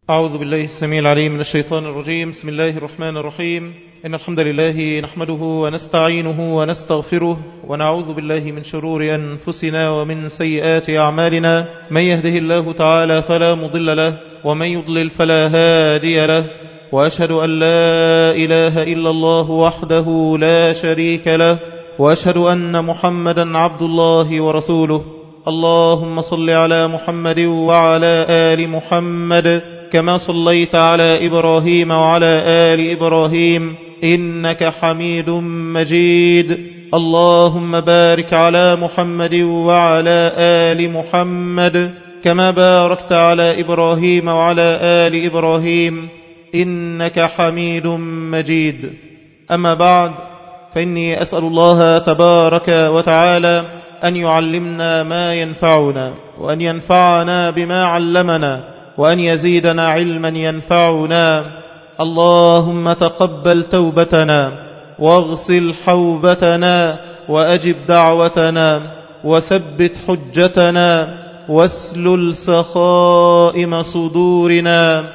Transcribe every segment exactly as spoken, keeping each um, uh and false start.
أعوذ بالله السميع العليم من الشيطان الرجيم. بسم الله الرحمن الرحيم. إن الحمد لله نحمده ونستعينه ونستغفره ونعوذ بالله من شرور أنفسنا ومن سيئات أعمالنا. من يهده الله تعالى فلا مضل له ومن يضلل فلا هادي له، وأشهد أن لا إله إلا الله وحده لا شريك له، وأشهد أن محمدا عبد الله ورسوله. اللهم صل على محمد وعلى آل محمد كما صليت على إبراهيم وعلى آل إبراهيم إنك حميد مجيد. اللهم بارك على محمد وعلى آل محمد كما باركت على إبراهيم وعلى آل إبراهيم إنك حميد مجيد. أما بعد، فإني أسأل الله تبارك وتعالى أن يعلمنا ما ينفعنا، وأن ينفعنا بما علمنا، وأن يزيدنا علما ينفعنا. اللهم تقبل توبتنا واغسل حوبتنا وأجب دعوتنا وثبت حجتنا واسلل سخائم صدورنا.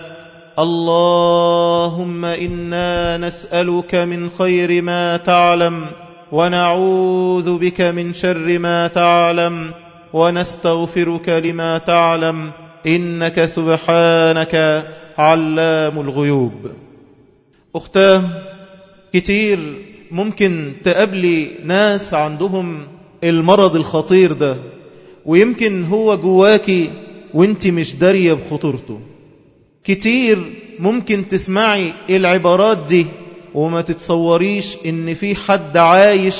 اللهم إنا نسألك من خير ما تعلم ونعوذ بك من شر ما تعلم ونستغفرك لما تعلم، إنك سبحانك علام الغيوب. أختاه، كتير ممكن تقابلي ناس عندهم المرض الخطير ده، ويمكن هو جواكي وانت مش دارية بخطورته. كتير ممكن تسمعي العبارات دي وما تتصوريش ان في حد عايش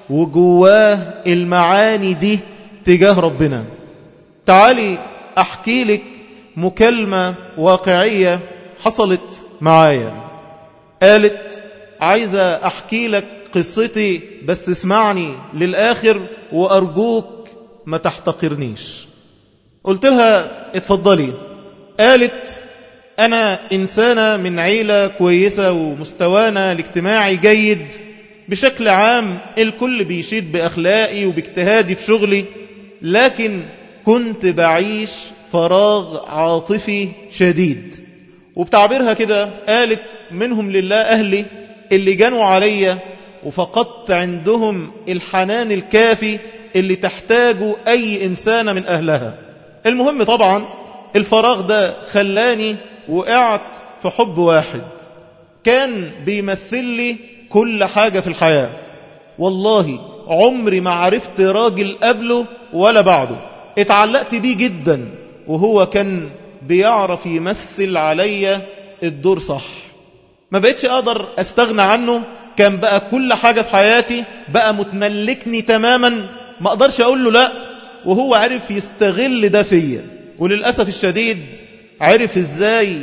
وجواه المعاني دي تجاه ربنا. تعالي أحكي لك مكالمة واقعية حصلت معايا. قالت عايزة أحكي لك قصتي، بس اسمعني للآخر وأرجوك ما تحتقرنيش. قلت لها اتفضلي. قالت أنا إنسانة من عيلة كويسة ومستوانا الاجتماعي جيد بشكل عام، الكل بيشيد بأخلاقي وباجتهادي في شغلي، لكن كنت بعيش فراغ عاطفي شديد. وبتعبيرها كده قالت منهم لله أهلي اللي جانوا عليا وفقدت عندهم الحنان الكافي اللي تحتاجه أي إنسانة من أهلها. المهم طبعا الفراغ ده خلاني وقعت في حب واحد كان بيمثل لي كل حاجة في الحياة. والله عمري ما عرفت راجل قبله ولا بعده، اتعلقت بيه جدا، وهو كان بيعرف يمثل عليا الدور صح. ما بقتش أقدر أستغنى عنه، كان بقى كل حاجة في حياتي، بقى متملكني تماما، ما أقدرش أقول له لا، وهو عرف يستغل ده فيا. وللأسف الشديد عرف إزاي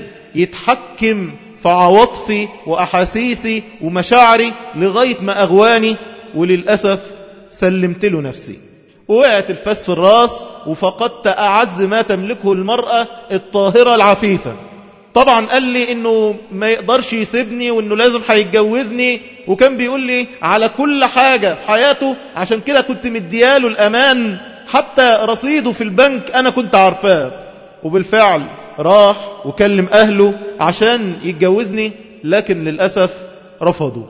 يتحكم في عواطفي وأحاسيسي ومشاعري لغاية ما أغواني، وللأسف سلمت له نفسي. ووقعت الفاس في الراس وفقدت أعز ما تملكه المرأة الطاهرة العفيفة. طبعا قال لي إنه ما يقدرش يسيبني وإنه لازم هيتجوزني، وكان بيقول لي على كل حاجة في حياته، عشان كده كنت مدياله الأمان، حتى رصيده في البنك أنا كنت عارفاه. وبالفعل راح وكلم أهله عشان يتجوزني، لكن للأسف رفضوا،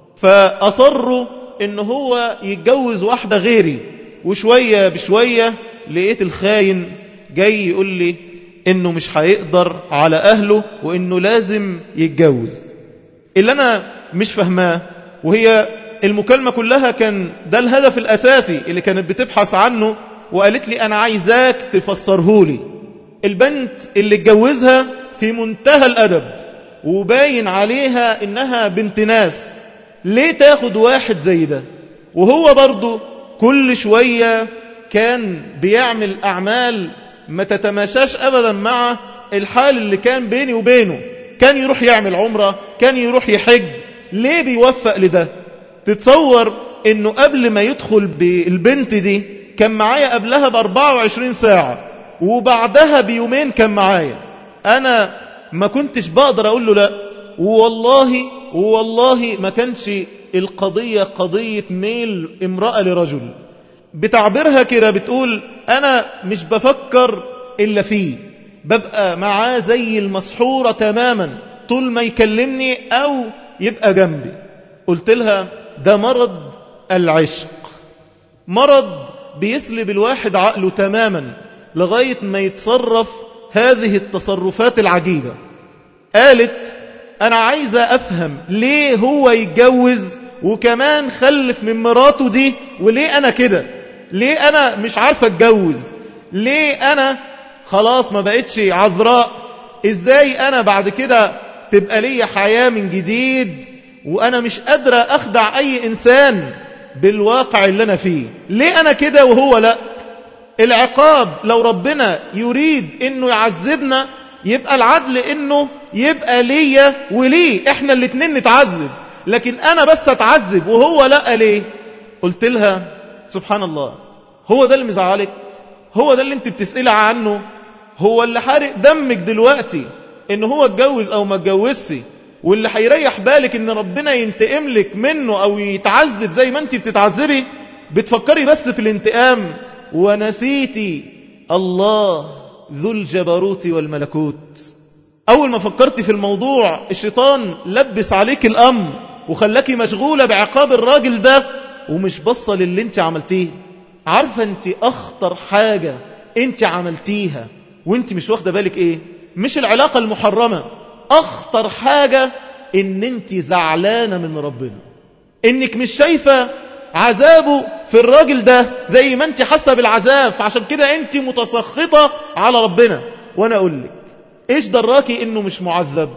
فأصروا إنه هو يتجوز واحدة غيري. وشوية بشوية لقيت الخاين جاي يقول لي إنه مش هيقدر على أهله وإنه لازم يتجوز. اللي أنا مش فهماه، وهي المكالمة كلها كان ده الهدف الأساسي اللي كانت بتبحث عنه، وقالت لي أنا عايزاك تفسرهولي. البنت اللي اتجوزها في منتهى الأدب وباين عليها إنها بنت ناس، ليه تاخد واحد زي ده؟ وهو برضو كل شوية كان بيعمل أعمال ما تتماشاش أبدا مع الحال اللي كان بيني وبينه. كان يروح يعمل عمرة، كان يروح يحج، ليه بيوفق لده؟ تتصور إنه قبل ما يدخل بالبنت دي كان معايا قبلها بأربعة وعشرين ساعة، وبعدها بيومين كان معايا. أنا ما كنتش بقدر أقول له لا، والله والله ما كانش القضية قضية ميل امرأة لرجل. بتعبيرها كده بتقول أنا مش بفكر إلا فيه، ببقى معاه زي المسحورة تماما طول ما يكلمني أو يبقى جنبي. قلت لها ده مرض العشق، مرض بيسلب الواحد عقله تماما لغاية ما يتصرف هذه التصرفات العجيبة. قالت أنا عايزة أفهم ليه هو يتجوز وكمان خلف من مراته دي، وليه أنا كده؟ ليه أنا مش عارفة أتجوز؟ ليه أنا خلاص ما بقتش عذراء؟ إزاي أنا بعد كده تبقى لي حياة من جديد وأنا مش قادرة أخدع أي إنسان بالواقع اللي أنا فيه؟ ليه أنا كده وهو لا؟ العقاب لو ربنا يريد إنه يعذبنا يبقى العدل إنه يبقى ليا وليه إحنا الاتنين نتعذب، لكن أنا بس أتعذب وهو لا ليه؟ قلت لها سبحان الله، هو ده اللي مزعلك؟ هو ده اللي انت بتسألي عنه؟ هو اللي حارق دمك دلوقتي إن هو اتجوز أو ما اتجوزش، واللي هيريح بالك إن ربنا ينتقم لك منه أو يتعذب زي ما انت بتتعذبي؟ بتفكري بس في الانتقام ونسيتي الله ذو الجبروت والملكوت. أول ما فكرتي في الموضوع الشيطان لبس عليك الأمر وخلاكي مشغولة بعقاب الراجل ده ومش بصة للي انت عملتيه. عارفة انت أخطر حاجة انت عملتيها وانت مش واخدة بالك ايه؟ مش العلاقة المحرمة، أخطر حاجة ان انت زعلانة من ربنا، انك مش شايفة عذابه في الراجل ده زي ما انت حاسة بالعذاب، فعشان كده انت متسخطة على ربنا. وانا اقول لك ايش دراكي انه مش معذب؟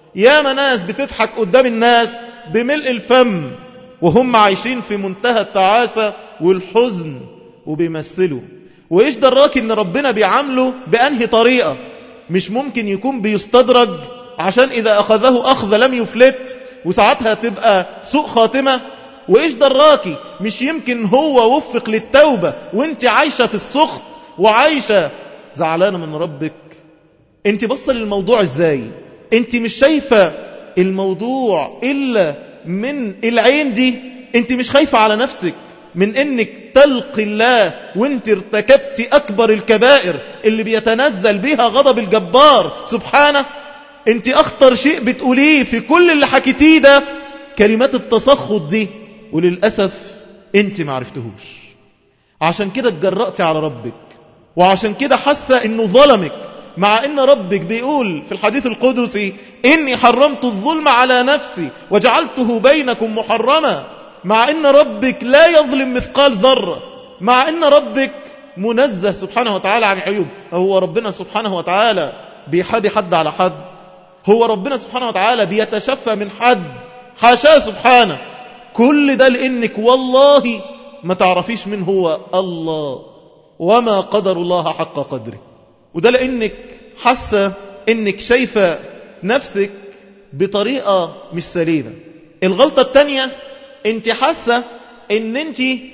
يا ناس بتضحك قدام الناس بملء الفم وهم عايشين في منتهى التعاسة والحزن وبيمثلوا. وايش دراكي ان ربنا بيعامله بأنهي طريقة؟ مش ممكن يكون بيستدرج عشان اذا اخذه اخذ لم يفلت وساعتها تبقى سوء خاتمة؟ وايش دراكي مش يمكن هو وفق للتوبة وانت عايشة في السخط وعايشة زعلانة من ربك؟ انت بصل للموضوع ازاي؟ انت مش شايفة الموضوع إلا من العين دي؟ انت مش خايفة على نفسك من انك تلقي الله وانت ارتكبت اكبر الكبائر اللي بيتنزل بها غضب الجبار سبحانه؟ انت اخطر شيء بتقوليه في كل اللي حكيتيه ده كلمات التسخط دي، وللأسف انت ما عرفتهوش. عشان كده اتجرأتي على ربك، وعشان كده حاسة انه ظلمك، مع ان ربك بيقول في الحديث القدسي اني حرمت الظلم على نفسي وجعلته بينكم محرما. مع ان ربك لا يظلم مثقال ذرة، مع ان ربك منزه سبحانه وتعالى عن عيوب. هو ربنا سبحانه وتعالى بيحابي حد على حد؟ هو ربنا سبحانه وتعالى بيتشفى من حد؟ حاشاه سبحانه. كل ده لانك والله ما تعرفيش من هو الله، وما قدر الله حق قدره. وده لانك حاسة انك شايفة نفسك بطريقة مش سليمة. الغلطة التانية، انت حاسة ان انت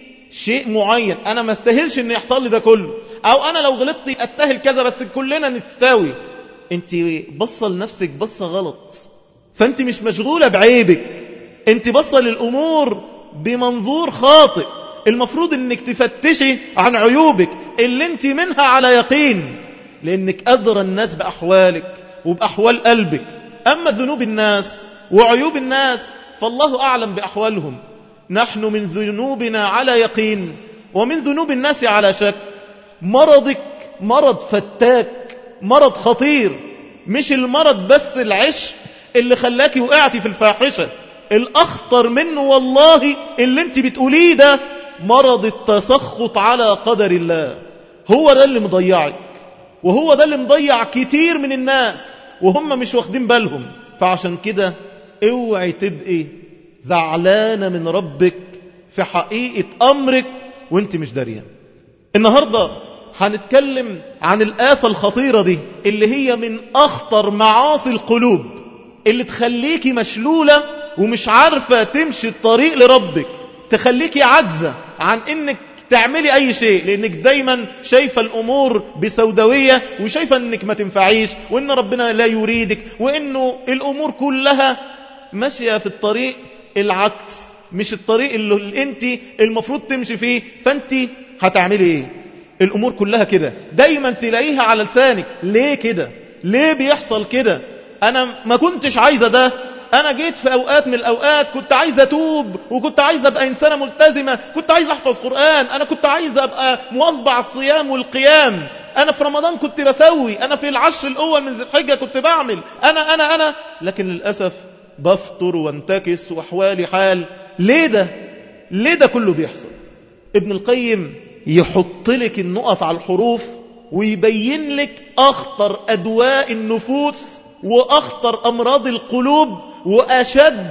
شيء معين، انا ما استاهلش ان يحصل لي ده كله، او انا لو غلطتي استاهل كذا، بس كلنا نستاوي. انت بصة لنفسك بصة غلط، فانت مش مشغولة بعيبك، انت بصة للامور بمنظور خاطئ. المفروض انك تفتشي عن عيوبك اللي انت منها على يقين، لانك أدرى الناس بأحوالك وبأحوال قلبك. أما ذنوب الناس وعيوب الناس فالله أعلم بأحوالهم. نحن من ذنوبنا على يقين ومن ذنوب الناس على شك. مرضك مرض فتاك، مرض خطير، مش المرض بس العشق اللي خلاكي وقعتي في الفاحشة. الأخطر منه والله اللي انت بتقوليه ده مرض التسخط على قدر الله. هو ده اللي مضيعك، وهو ده اللي مضيع كتير من الناس وهم مش واخدين بالهم. فعشان كده اوعي تبقي زعلانة من ربك في حقيقة أمرك وانت مش دارية. النهاردة هنتكلم عن الآفة الخطيرة دي اللي هي من أخطر معاصي القلوب، اللي تخليكي مشلولة ومش عارفة تمشي الطريق لربك، تخليكي عجزة عن انك تعملي اي شيء، لانك دايما شايفة الامور بسوداوية وشايفة انك ما تنفعيش وان ربنا لا يريدك وانه الامور كلها ماشية في الطريق العكس، مش الطريق اللي انت المفروض تمشي فيه. فانت هتعملي ايه؟ الأمور كلها كده دايما تلاقيها على لسانك. ليه كده؟ ليه بيحصل كده؟ أنا ما كنتش عايزة ده، أنا جيت في أوقات من الأوقات كنت عايزة أتوب، وكنت عايزة أبقى إنسانة ملتزمة، كنت عايزة أحفظ قرآن، أنا كنت عايزة أبقى مواظبة على الصيام والقيام، أنا في رمضان كنت بسوي، أنا في العشر الأول من ذي الحجة كنت بعمل، أنا أنا أنا لكن للأسف بفطر وانتكس وأحوالي حال. ليه ده؟ ليه ده كله بيحصل؟ ابن القيم يحط لك النقط على الحروف ويبين لك أخطر أدواء النفوس وأخطر أمراض القلوب وأشد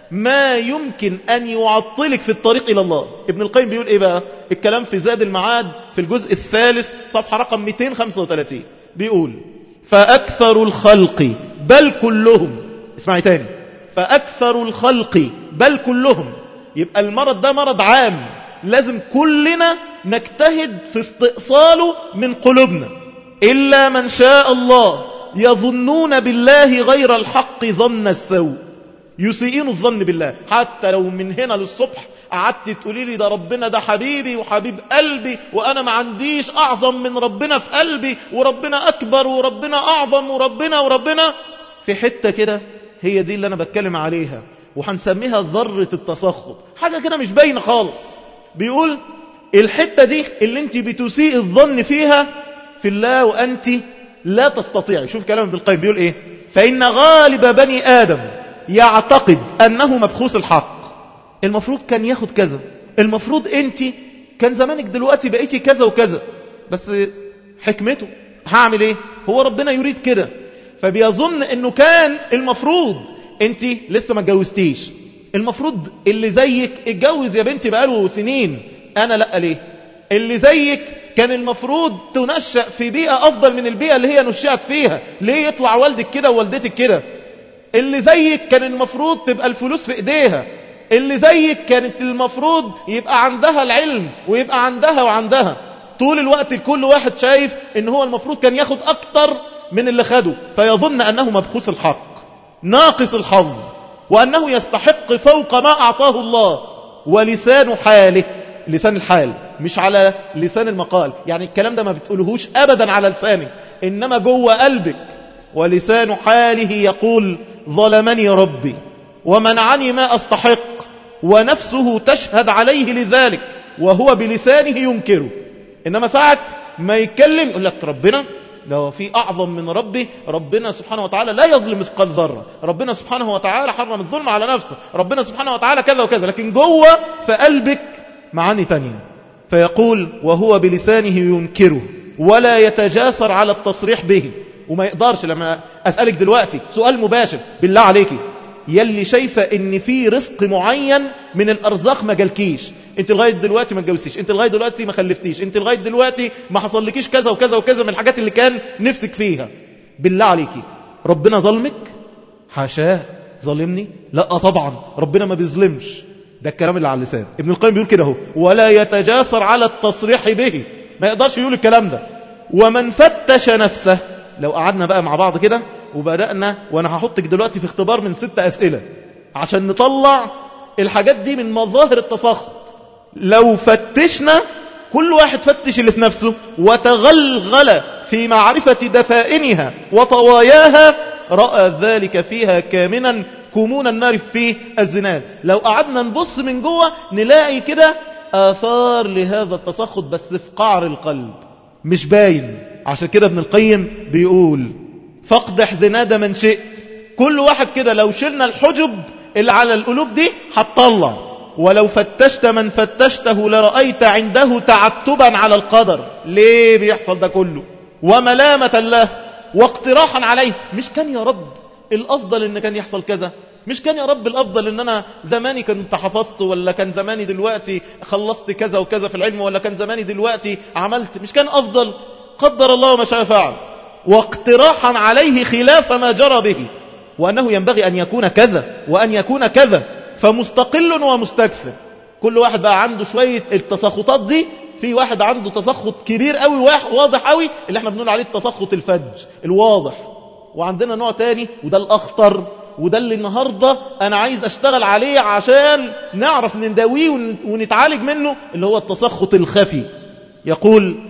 ما يمكن أن يعطلك في الطريق إلى الله. ابن القيم بيقول إيه بقى؟ الكلام في زاد المعاد في الجزء الثالث صفحة رقم مئتين وخمسة وثلاثين بيقول: فأكثر الخلق بل كلهم، اسمعي تاني، فأكثر الخلق بل كلهم، يبقى المرض ده مرض عام لازم كلنا نجتهد في استئصاله من قلوبنا. إلا من شاء الله يظنون بالله غير الحق ظن السوء، يسيئون الظن بالله. حتى لو من هنا للصبح قعدت تقولي لي ده ربنا ده حبيبي وحبيب قلبي وأنا ما عنديش أعظم من ربنا في قلبي وربنا أكبر وربنا أعظم وربنا وربنا في حتة كده، هي دي اللي أنا بتكلم عليها وهنسميها ذرة التسخط، حاجة كده مش باينة خالص. بيقول الحتة دي اللي انت بتسيء الظن فيها في الله وأنت لا تستطيع. شوف كلام ابن القيم بيقول ايه: فإن غالب بني آدم يعتقد أنه مبخوث الحق، المفروض كان ياخد كذا، المفروض انت كان زمانك دلوقتي بقيتي كذا وكذا، بس حكمته هعمل ايه؟ هو ربنا يريد كده. فبيظن انه كان المفروض انت لسه ما اتجوزتيش، المفروض اللي زيك اتجوز يا بنتي بقاله سنين، انا لا ليه؟ اللي زيك كان المفروض تنشأ في بيئة أفضل من البيئة اللي هي نشأت فيها، ليه يطلع والدك كده ووالدتك كده؟ اللي زيك كان المفروض تبقى الفلوس في إيديها، اللي زيك كانت المفروض يبقى عندها العلم ويبقى عندها وعندها. طول الوقت كل واحد شايف إن هو المفروض كان ياخد أكتر من اللي خده، فيظن أنه مبخوث الحق ناقص الحظ وأنه يستحق فوق ما أعطاه الله. ولسان حاله، لسان الحال مش على لسان المقال، يعني الكلام ده ما بتقولهوش أبدا على لسانك، إنما جوه قلبك. ولسان حاله يقول: ظلمني ربي ومنعني ما أستحق، ونفسه تشهد عليه لذلك وهو بلسانه ينكره. إنما ساعة ما يتكلم يقول لك ربنا لو في أعظم من ربي، ربنا سبحانه وتعالى لا يظلم مثقال ذرة، ربنا سبحانه وتعالى حرم الظلم على نفسه، ربنا سبحانه وتعالى كذا وكذا، لكن جوه في قلبك معاني تانية. فيقول: وهو بلسانه ينكره ولا يتجاسر على التصريح به. وما يقدرش. لما أسألك دلوقتي سؤال مباشر بالله عليكي، يلي شايفة ان في رزق معين من الأرزاق ما جالكيش، انت لغاية دلوقتي ما اتجوزتيش، انت لغاية دلوقتي ما خلفتيش، انت لغاية دلوقتي ما حصلكيش كذا وكذا وكذا من الحاجات اللي كان نفسك فيها، بالله عليكي ربنا ظلمك؟ حاشاه. ظلمني؟ لا طبعا، ربنا ما بيظلمش. ده الكلام اللي على اللسان. ابن القيم بيقول كده هو: ولا يتجاسر على التصريح به، ما يقدرش يقول الكلام ده. ومن فتش نفسه، لو قعدنا بقى مع بعض كده وبدأنا، وانا هحطك دلوقتي في اختبار من ست أسئلة عشان نطلع الحاجات دي من مظاهر التسخط. لو فتشنا كل واحد فتش اللي في نفسه وتغلغل في معرفة دفائنها وطواياها، رأى ذلك فيها كامنا كمون النار في الزناد. لو قعدنا نبص من جوه نلاقي كده آثار لهذا التسخط، بس في قعر القلب مش باين. عشان كده ابن القيم بيقول: فاقدح زناد من شئت. كل واحد كده لو شلنا الحجب اللي على القلوب دي هتطلع. ولو فتشت من فتشته لرأيت عنده تعتبا على القدر. ليه بيحصل ده كله؟ وملامة له واقتراحا عليه. مش كان يا رب الأفضل إن كان يحصل كذا؟ مش كان يا رب الأفضل إن أنا زماني كنت حفظت، ولا كان زماني دلوقتي خلصت كذا وكذا في العلم، ولا كان زماني دلوقتي عملت؟ مش كان أفضل؟ قدر الله ما شاء فعل. واقتراحا عليه خلاف ما جرى به، وأنه ينبغي أن يكون كذا وأن يكون كذا، فمستقل ومستكثر. كل واحد بقى عنده شوية التسخطات دي. في واحد عنده تسخط كبير قوي واضح قوي اللي احنا بنقول عليه التسخط الفج الواضح، وعندنا نوع تاني وده الأخطر، وده اللي النهاردة أنا عايز أشتغل عليه عشان نعرف نداويه ونتعالج منه، اللي هو التسخط الخفي. يقول: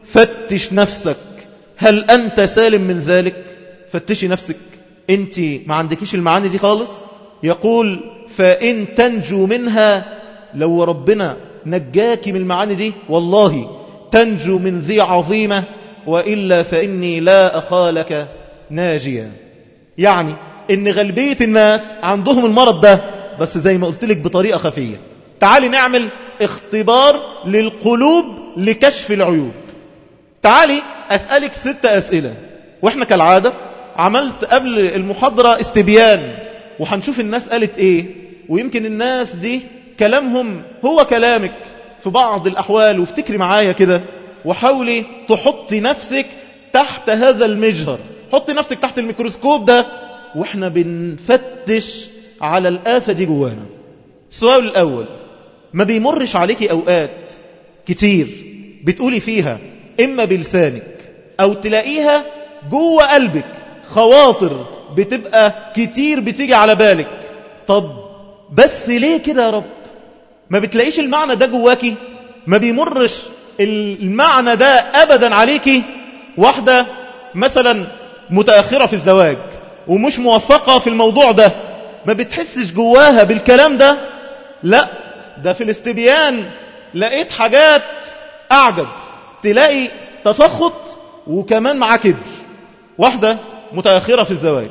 فتش نفسك، هل أنت سالم من ذلك؟ فتشي نفسك، أنت ما عندكيش المعاني دي خالص. يقول فإن تنجو منها، لو ربنا نجاك من المعاني دي والله تنجو من ذي عظيمة، وإلا فإني لا أخالك ناجيا. يعني إن غالبية الناس عندهم المرض ده، بس زي ما قلت لك بطريقة خفية. تعالي نعمل اختبار للقلوب لكشف العيوب. تعالي أسألك ست أسئلة، وإحنا كالعادة عملت قبل المحاضرة استبيان، وحنشوف الناس قالت إيه، ويمكن الناس دي كلامهم هو كلامك في بعض الأحوال. وافتكري معايا كده وحاولي تحطي نفسك تحت هذا المجهر، حطي نفسك تحت الميكروسكوب ده وإحنا بنفتش على الآفة دي جوانا. السؤال الأول، ما بيمرش عليكي أوقات كتير بتقولي فيها إما بلسانك أو تلاقيها جوه قلبك خواطر بتبقى كتير بتيجي على بالك، طب بس ليه كده يا رب؟ ما بتلاقيش المعنى ده جواكي؟ ما بيمرش المعنى ده أبدا عليكي؟ واحدة مثلا متأخرة في الزواج ومش موفقة في الموضوع ده، ما بتحسش جواها بالكلام ده؟ لا، ده في الاستبيان لقيت حاجات أعجب، تلاقي تسخط وكمان مع كبر. واحدة متأخرة في الزواج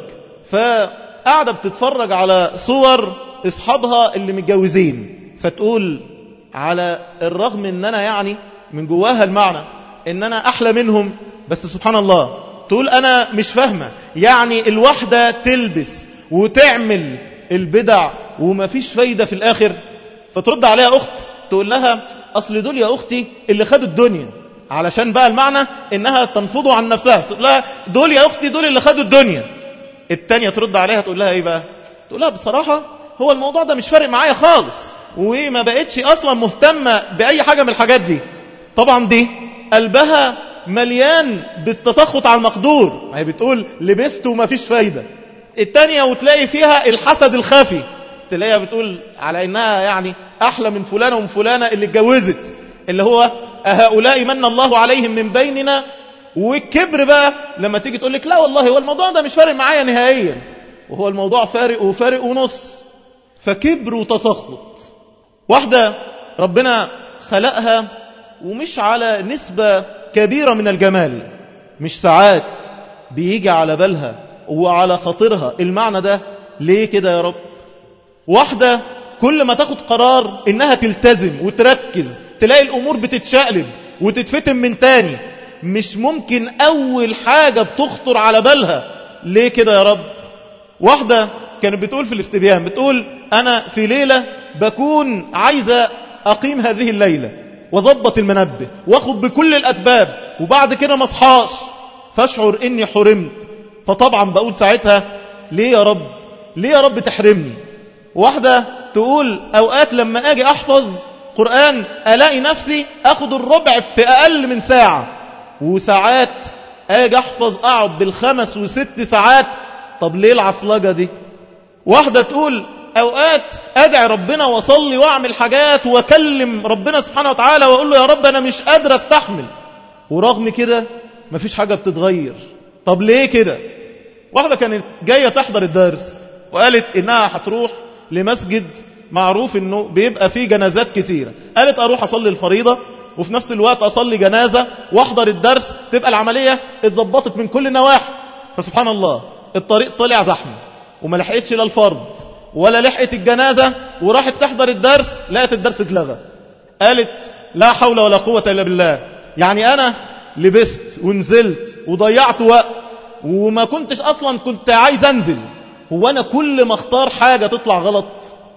فقاعدة بتتفرج على صور اصحابها اللي متجوزين، فتقول على الرغم ان انا يعني من جواها المعنى ان انا احلى منهم، بس سبحان الله تقول انا مش فاهمة، يعني الواحدة تلبس وتعمل البدع وما فيش فايدة في الاخر. فترد عليها اخت تقول لها اصل دول يا اختي اللي خدوا الدنيا، علشان بقى المعنى انها تنفضوا عن نفسها، تقول لها دول يا اختي دول اللي خدوا الدنيا. التانية ترد عليها تقول لها ايه بقى؟ تقول لها بصراحة هو الموضوع ده مش فارق معايا خالص، وما بقتش اصلا مهتمة باي حاجة من الحاجات دي. طبعا دي قلبها مليان بالتسخط على المقدور، هي بتقول لبست وما فيش فايدة. التانية وتلاقي فيها الحسد الخفي، تلاقيها بتقول على انها يعني احلى من فلانة ومن فلانة اللي اتجوزت، اللي هو هؤلاء من الله عليهم من بيننا. والكبر بقى لما تيجي تقول لك لا والله هو الموضوع ده مش فارق معايا نهائيا، وهو الموضوع فارق وفارق ونص. فكبر وتسخط. واحدة ربنا خلقها ومش على نسبة كبيرة من الجمال، مش ساعات بيجي على بالها وعلى خاطرها المعنى ده؟ ليه كده يا رب؟ واحدة كل ما تاخد قرار انها تلتزم وتركز تلاقي الامور بتتشقلب وتتفتن من تاني، مش ممكن اول حاجة بتخطر على بالها. ليه كده يا رب؟ واحدة كانت بتقول في الاستبيان، بتقول انا في ليلة بكون عايزة اقيم هذه الليلة وضبط المنبه واخد بكل الاسباب، وبعد كده ما اصحاش فاشعر اني حرمت. فطبعا بقول ساعتها ليه يا رب؟ ليه يا رب تحرمني؟ واحدة تقول اوقات لما اجي احفظ قرآن الاقي نفسي اخد الربع في اقل من ساعة، وساعات اجي احفظ اقعد بالخمس وست ساعات. طب ليه العصلجة دي؟ واحدة تقول اوقات ادعي ربنا واصلي واعمل حاجات واكلم ربنا سبحانه وتعالى واقول له يا رب انا مش قادر استحمل، ورغم كده مفيش حاجة بتتغير. طب ليه كده؟ واحدة كانت جاية تحضر الدرس وقالت انها هتروح لمسجد معروف انه بيبقى فيه جنازات كتيرة، قالت اروح اصلي الفريضة وفي نفس الوقت اصلي جنازة واحضر الدرس، تبقى العملية اتظبطت من كل النواحي. فسبحان الله الطريق طلع زحمة وما لحقتش لا الفرض ولا لحقت الجنازة، وراحت تحضر الدرس لقت الدرس اتلغى. قالت لا حول ولا قوة الا بالله، يعني انا لبست ونزلت وضيعت وقت وما كنتش اصلا كنت عايز انزل، هو انا كل ما اختار حاجة تطلع غلط؟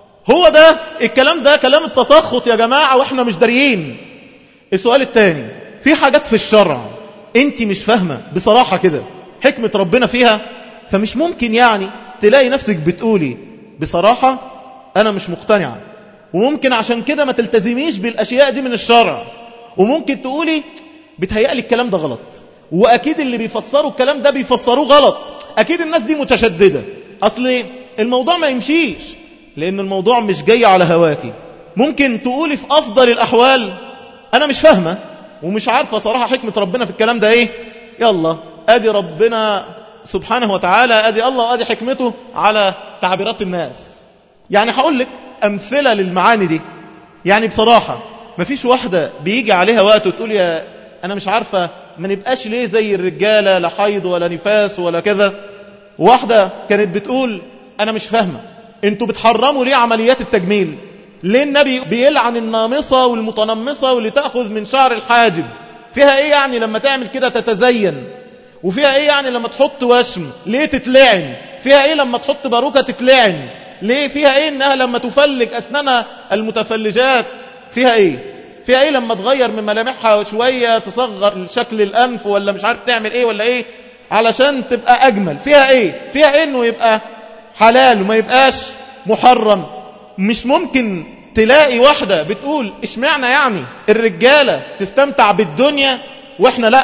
هو ده الكلام، ده كلام التسخط يا جماعة واحنا مش داريين. السؤال الثاني، في حاجات في الشرع انت مش فاهمة بصراحة كده حكمة ربنا فيها، فمش ممكن يعني تلاقي نفسك بتقولي بصراحة انا مش مقتنعة، وممكن عشان كده ما تلتزميش بالاشياء دي من الشرع، وممكن تقولي بتهيألي الكلام ده غلط، واكيد اللي بيفسروا الكلام ده بيفسروه غلط، اكيد الناس دي متشددة، اصل الموضوع ما يمشيش لان الموضوع مش جاي على هواكي. ممكن تقولي في افضل الاحوال انا مش فاهمة، ومش عارفة صراحة حكمة ربنا في الكلام ده ايه. يلا ادي ربنا سبحانه وتعالى، ادي الله وادي حكمته على تعبيرات الناس. يعني هقول لك امثلة للمعاني دي. يعني بصراحة مفيش واحدة بيجي عليها وقت وتقول يا انا مش عارفة ما نبقاش ليه زي الرجالة، لا حيض ولا نفاس ولا كذا. واحدة كانت بتقول انا مش فاهمة انتوا بتحرموا ليه عمليات التجميل؟ ليه النبي بيلعن النامصة والمتنمصة واللي تأخذ من شعر الحاجب؟ فيها ايه يعني لما تعمل كده تتزين؟ وفيها ايه يعني لما تحط وشم ليه تتلعن؟ فيها ايه لما تحط باروكة تتلعن؟ ليه؟ فيها ايه انها لما تفلج اسنانها المتفلجات؟ فيها ايه؟ فيها ايه لما تغير من ملامحها شوية تصغر شكل الانف ولا مش عارف تعمل ايه ولا ايه علشان تبقى اجمل؟ فيها ايه؟ فيها ايه انه يبقى حلال وما يبقاش محرم؟ مش ممكن تلاقي واحدة بتقول اشمعنى يعني الرجالة تستمتع بالدنيا واحنا لا؟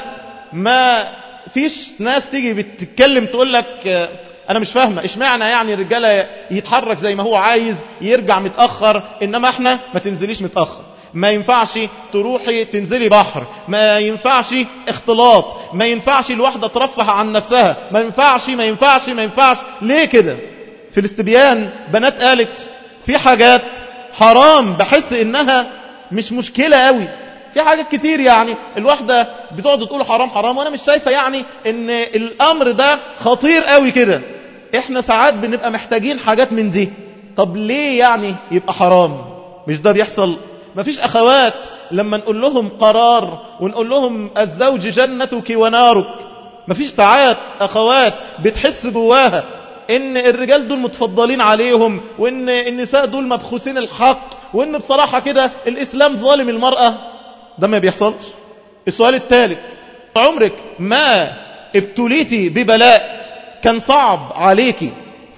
ما فيش ناس تيجي بتتكلم تقول لك انا مش فاهمة اشمعنى يعني الرجالة يتحرك زي ما هو عايز يرجع متأخر انما احنا ما تنزليش متأخر، ما ينفعش تروحي تنزلي بحر، ما ينفعش اختلاط، ما ينفعش الواحدة ترفه عن نفسها، ما ينفعش ما ينفعش ما ينفعش. ليه كده؟ في الاستبيان بنات قالت في حاجات حرام بحس انها مش مشكلة قوي، في حاجات كتير يعني الواحدة بتقعد تقول حرام حرام وانا مش شايفة يعني ان الامر ده خطير قوي كده. احنا ساعات بنبقى محتاجين حاجات من دي. طب ليه يعني يبقى حرام؟ مش ده بيحصل؟ مفيش اخوات لما نقول لهم قرار ونقول لهم الزوج جنتك ونارك، مفيش ساعات اخوات بتحس جواها ان الرجال دول متفضلين عليهم وان النساء دول مبخوسين الحق وان بصراحة كده الاسلام ظالم المرأة؟ ده ما بيحصلش. السؤال الثالث، عمرك ما ابتليتي ببلاء كان صعب عليكي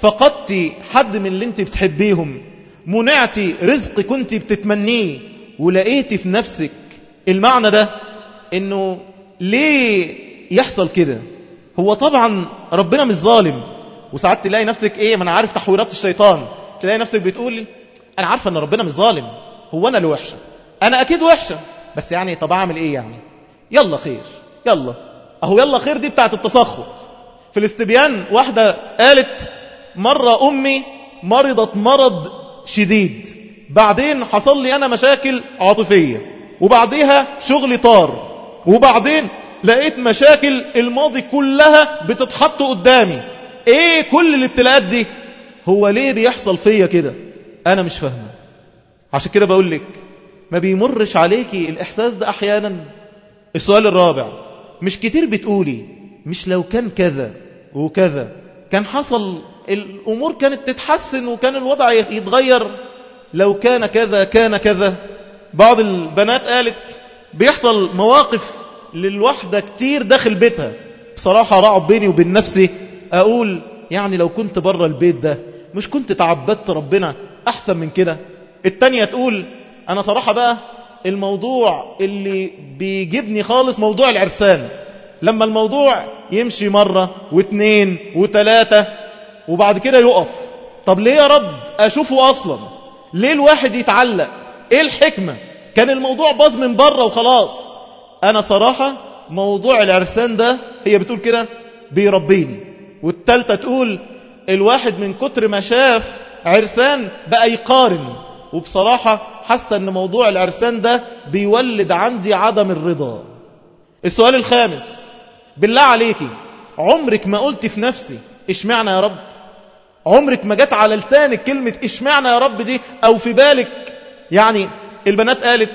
فقدتي حد من اللي انت بتحبيهم، منعتي رزق كنت بتتمنيه ولقيتي في نفسك المعنى ده انه ليه يحصل كده؟ هو طبعا ربنا مش ظالم، وساعات تلاقي نفسك ايه، ما انا عارف تحويرات الشيطان، تلاقي نفسك بتقول انا عارفه ان ربنا مش ظالم، هو انا اللي وحشه، انا اكيد وحشه، بس يعني طب اعمل ايه يعني؟ يلا خير، يلا اهو يلا خير دي بتاعت التسخط. في الاستبيان واحده قالت مره امي مرضت مرض شديد، بعدين حصل لي انا مشاكل عاطفيه، وبعديها شغلي طار، وبعدين لقيت مشاكل الماضي كلها بتتحط قدامي. ايه كل الابتلاءات دي؟ هو ليه بيحصل فيا كده؟ انا مش فاهمه. عشان كده بقول لك ما بيمرش عليكي الاحساس ده احيانا؟ السؤال الرابع، مش كتير بتقولي مش لو كان كذا وكذا كان حصل الامور كانت تتحسن وكان الوضع يتغير؟ لو كان كذا كان كذا. بعض البنات قالت بيحصل مواقف للوحدة كتير داخل بيتها، بصراحة رعب بيني وبين نفسي أقول يعني لو كنت بره البيت ده مش كنت تعبدت ربنا أحسن من كده؟ التانية تقول أنا صراحة بقى الموضوع اللي بيجيبني خالص موضوع العرسان، لما الموضوع يمشي مرة واثنين وثلاثة وبعد كده يقف. طب ليه يا رب أشوفه أصلا؟ ليه الواحد يتعلق؟ إيه الحكمة؟ كان الموضوع باظ من بره وخلاص. أنا صراحة موضوع العرسان ده هي بتقول كده بيربيني. والتالتة تقول الواحد من كتر ما شاف عرسان بقى يقارن، وبصراحة حاسة أن موضوع العرسان ده بيولد عندي عدم الرضا. السؤال الخامس، بالله عليكي عمرك ما قلت في نفسي اشمعنى يا رب؟ عمرك ما جت على لسانك كلمة اشمعنى يا رب دي أو في بالك؟ يعني البنات قالت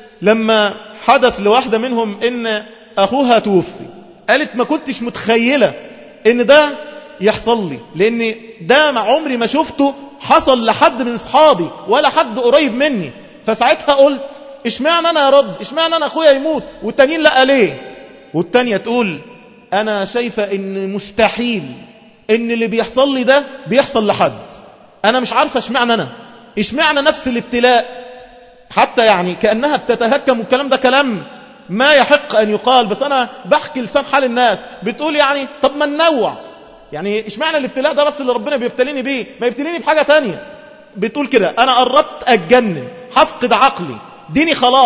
لما حدث لواحدة منهم ان اخوها توفي، قالت ما كنتش متخيلة ان ده يحصل لي، لان ده مع عمري ما شفته حصل لحد من اصحابي ولا حد قريب مني. فساعتها قلت اشمعنى انا يا رب؟ اشمعنى انا اخويا يموت والتانيين لا ليه؟ والتانية تقول انا شايفة ان مستحيل ان اللي بيحصل لي ده بيحصل لحد، انا مش عارفة اشمعنى انا، اشمعنى نفس الابتلاء. حتى يعني كأنها بتتهكم، والكلام ده كلام ما يحق أن يقال، بس أنا بحكي لسان حال الناس. بتقول يعني طب ما ننوع، يعني اشمعنى الابتلاء ده بس اللي ربنا بيبتليني بيه، ما يبتليني بحاجة تانية. بتقول كده أنا قربت أتجنن، هفقد عقلي، ديني خلاص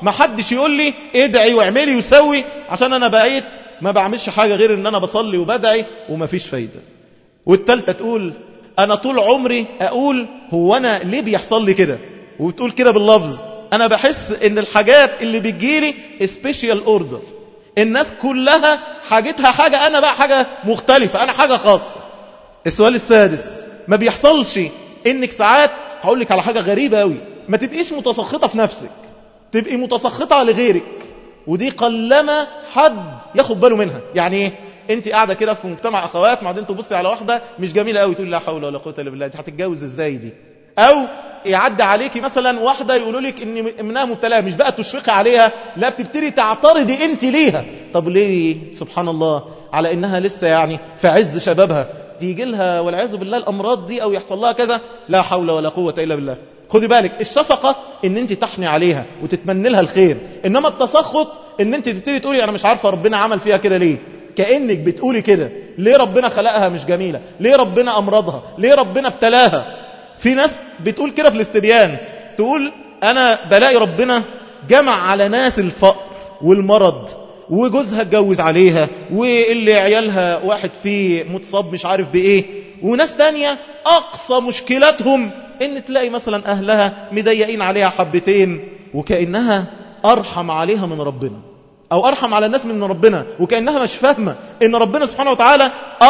ما حدش يقول لي ادعي واعملي وسوي، عشان انا بقيت ما بعملش حاجة غير ان انا بصلي وبدعي وما فيش فايدة. والتالتة تقول انا طول عمري اقول هو انا ليه بيحصل لي كده، وبتقول كده باللفظ انا بحس ان الحاجات اللي بتجيلي سبيشال اوردر، الناس كلها حاجتها حاجة، انا بقى حاجة مختلفة، انا حاجة خاصة. السؤال السادس، ما بيحصلش انك ساعات، هقول لك على حاجة غريبة قوي، ما تبقيش متسخطة في نفسك، تبقي متسخطة لغيرك، ودي قلما حد ياخد باله منها. يعني ايه؟ انت قاعدة كده في مجتمع اخوات، بعدين تبصي على واحدة مش جميلة قوي، تقول لا حول ولا قوة الا بالله، دي هتتجوز ازاي دي؟ او يعدي عليكي مثلا واحدة يقولوا لك ان منها مبتلاه، مش بقى تشفقي عليها، لا بتبتدي تعترضي انت ليها. طب ليه؟ سبحان الله، على انها لسه يعني في عز شبابها تيجي لها والعياذ بالله الامراض دي او يحصل لها كذا، لا حول ولا قوة الا بالله. خدي بالك، الشفقة ان انت تحني عليها وتتمنى لها الخير، انما التسخط ان انت تبتدي تقولي انا مش عارفة ربنا عمل فيها كده ليه، كأنك بتقولي كده ليه ربنا خلقها مش جميلة، ليه ربنا امرضها، ليه ربنا ابتلاها. في ناس بتقول كده في الاستبيان، تقول انا بلاقي ربنا جمع على ناس الفقر والمرض، وجوزها اتجوز عليها، واللي عيالها واحد فيه متصاب مش عارف بايه، وناس تانية اقصى مشكلتهم ان تلاقي مثلا اهلها مضيقين عليها حبتين، وكأنها ارحم عليها من ربنا، او ارحم على الناس من ربنا، وكأنها مش فاهمة ان ربنا سبحانه وتعالى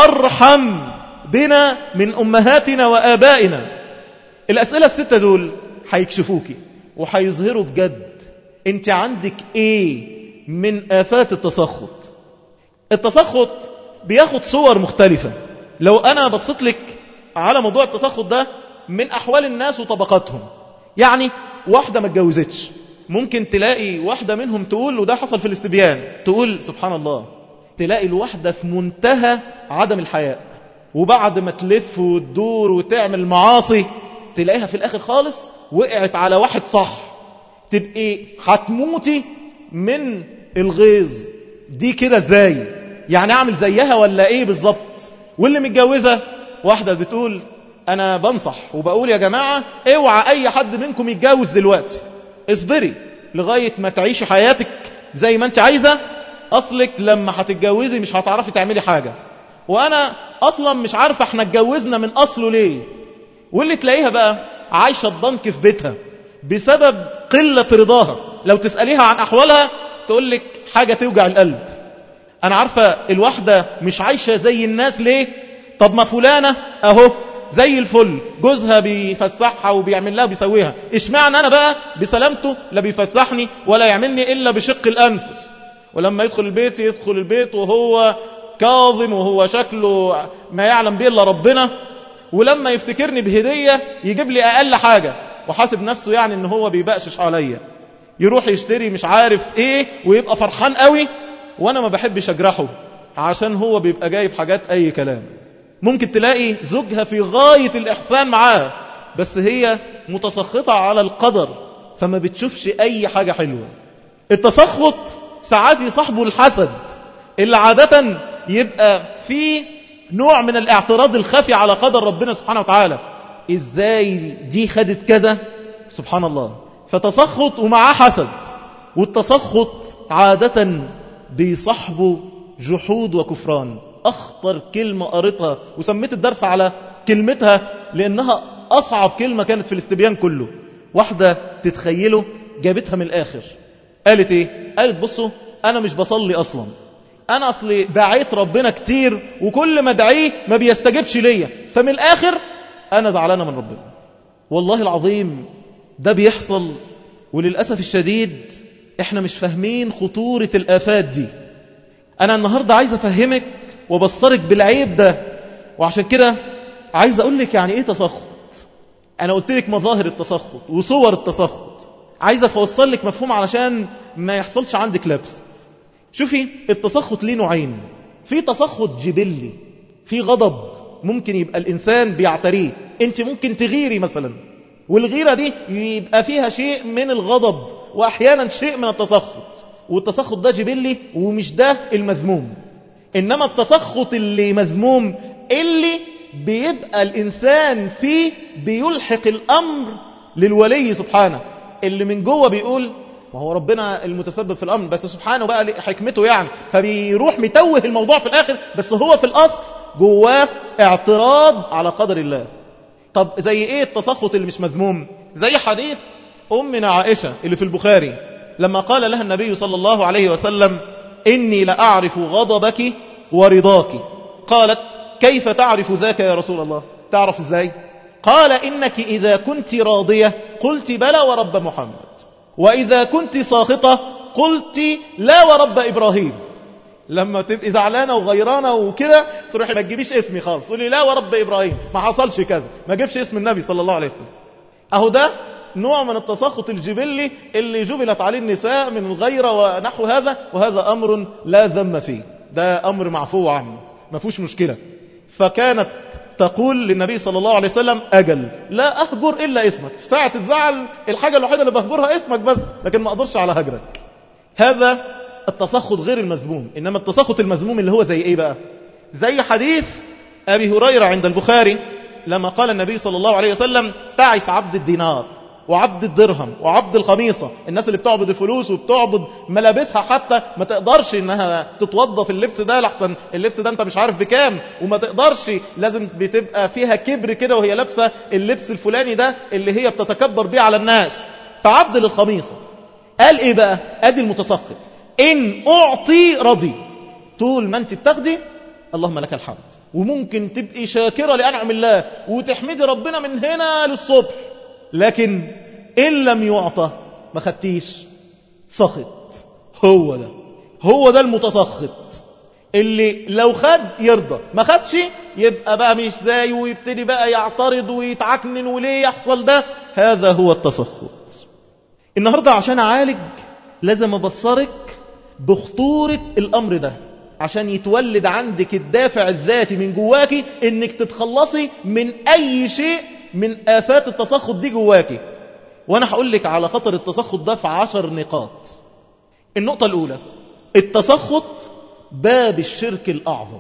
ارحم بنا من امهاتنا وابائنا. الاسئلة الستة دول هيكشفوكي وهيظهروا بجد انت عندك ايه من آفات التسخط. التسخط بياخد صور مختلفة. لو أنا بصيت لك على موضوع التسخط ده من أحوال الناس وطبقاتهم، يعني واحدة ما اتجوزتش، ممكن تلاقي واحدة منهم تقول، وده حصل في الاستبيان، تقول سبحان الله، تلاقي الواحدة في منتهى عدم الحياء، وبعد ما تلف وتدور وتعمل معاصي تلاقيها في الآخر خالص وقعت على واحد صح، تبقي هتموتي من الغيظ. دي كده ازاي؟ يعني اعمل زيها ولا ايه بالظبط؟ واللي متجوزة واحدة بتقول انا بنصح وبقول يا جماعة اوعى اي حد منكم يتجوز دلوقتي، اصبري لغاية ما تعيشي حياتك زي ما انت عايزة، اصلك لما هتتجوزي مش هتعرفي تعملي حاجة، وانا اصلا مش عارفة احنا اتجوزنا من اصله ليه. واللي تلاقيها بقى عايشة الضنك في بيتها بسبب قلة رضاها، لو تسأليها عن أحوالها تقول لك حاجة توجع القلب. أنا عارفة الواحدة مش عايشة زي الناس ليه؟ طب ما فلانة أهو زي الفل، جوزها بيفسحها وبيعمل لها وبيسويها، إشمعنى أنا بقى بسلامته لا بيفسحني ولا يعملني إلا بشق الأنفس، ولما يدخل البيت يدخل البيت وهو كاظم وهو شكله ما يعلم به إلا ربنا، ولما يفتكرني بهدية يجيب لي أقل حاجة وحاسب نفسه يعني ان هو بيبقشش عليا، يروح يشتري مش عارف ايه ويبقى فرحان قوي، وانا ما بحبش اجرحه عشان هو بيبقى جايب حاجات اي كلام. ممكن تلاقي زوجها في غاية الاحسان معاها، بس هي متسخطة على القدر فما بتشوفش اي حاجة حلوة. التسخط ساعات يصاحبه الحسد، اللي عادة يبقى في نوع من الاعتراض الخفي على قدر ربنا سبحانه وتعالى، ازاي دي خدت كذا، سبحان الله، فتسخط ومعاه حسد. والتسخط عادة بيصحبه جحود وكفران. أخطر كلمة قريتها وسميت الدرس على كلمتها لأنها أصعب كلمة كانت في الاستبيان كله. واحدة تتخيله جابتها من الآخر، قالت إيه؟ قالت بصوا أنا مش بصلي أصلا، أنا أصلي دعيت ربنا كتير وكل ما دعيه ما بيستجبش ليا، فمن الآخر أنا زعلانة من ربنا. والله العظيم ده بيحصل، وللأسف الشديد إحنا مش فاهمين خطورة الآفات دي. أنا النهاردة عايز أفهمك وبصرك بالعيب ده، وعشان كده عايز أقول لك يعني إيه تسخط. أنا قلت لك مظاهر التسخط وصور التسخط، عايز أفوصل لك مفهوم علشان ما يحصلش عندك لبس. شوفي، التسخط ليه نوعين، في تسخط جبلي، في غضب ممكن يبقى الإنسان بيعتريه، أنت ممكن تغيري مثلا، والغيرة دي يبقى فيها شيء من الغضب وأحيانا شيء من التسخط، والتسخط ده جبلي ومش ده المذموم. إنما التسخط اللي مذموم اللي بيبقى الإنسان فيه بيلحق الأمر للولي سبحانه، اللي من جوه بيقول وهو ربنا المتسبب في الأمر، بس سبحانه بقى حكمته يعني، فبيروح متوه الموضوع في الآخر، بس هو في الأصل جواه اعتراض على قدر الله. طب زي ايه التسخط اللي مش مذموم؟ زي حديث أمنا عائشة اللي في البخاري لما قال لها النبي صلى الله عليه وسلم إني لأعرف غضبك ورضاك. قالت كيف تعرف ذاك يا رسول الله؟ تعرف ازاي؟ قال إنك إذا كنت راضية قلت بلى ورب محمد، وإذا كنت ساخطة قلت لا ورب إبراهيم. لما تبقي زعلانة وغيرانة وكده تروحي ما تجيبيش اسمي خالص، تقولي لا ورب إبراهيم، ما حصلش كذا، ما جيبش اسم النبي صلى الله عليه وسلم. أهو ده نوع من التسخط الجبلي اللي جبلت عليه النساء من الغيرة ونحو هذا، وهذا أمر لا ذم فيه، ده أمر معفو عنه ما فيهوش مشكلة. فكانت تقول للنبي صلى الله عليه وسلم أجل لا أهجر إلا اسمك، في ساعة الزعل الحاجة الوحيدة اللي بهجرها اسمك بس، لكن ما أقدرش على هجرك. هذا التسخط غير المذموم. إنما التسخط المذموم اللي هو زي إيه بقى؟ زي حديث أبي هريرة عند البخاري لما قال النبي صلى الله عليه وسلم تعس عبد الدينار وعبد الدرهم وعبد الخميصة. الناس اللي بتعبد الفلوس وبتعبد ملابسها حتى ما تقدرش انها تتوظف اللبس ده لحسن اللبس ده انت مش عارف بكام، وما تقدرش لازم بتبقى فيها كبر كده وهي لابسة اللبس الفلاني ده اللي هي بتتكبر بيه على الناس. فعبد للخميصة قال ايه بقى؟ ادي المتسخط ان اعطي رضي، طول ما انت بتاخدي اللهم لك الحمد، وممكن تبقي شاكرة لأنعم الله وتحمدي ربنا من هنا للصبح، لكن إن لم يعطى ما خدتيش سخط. هو ده هو ده المتسخط اللي لو خد يرضى، ما خدش يبقى بقى مش زي ويبتدي بقى يعترض ويتعكنن وليه يحصل ده. هذا هو التسخط. النهاردة عشان أعالج لازم أبصرك بخطورة الأمر ده، عشان يتولد عندك الدافع الذاتي من جواكي انك تتخلصي من اي شيء من آفات التسخط دي جواكي. وانا هقول لك على خطر التسخط ده في عشر نقاط. النقطة الاولى، التسخط باب الشرك الاعظم.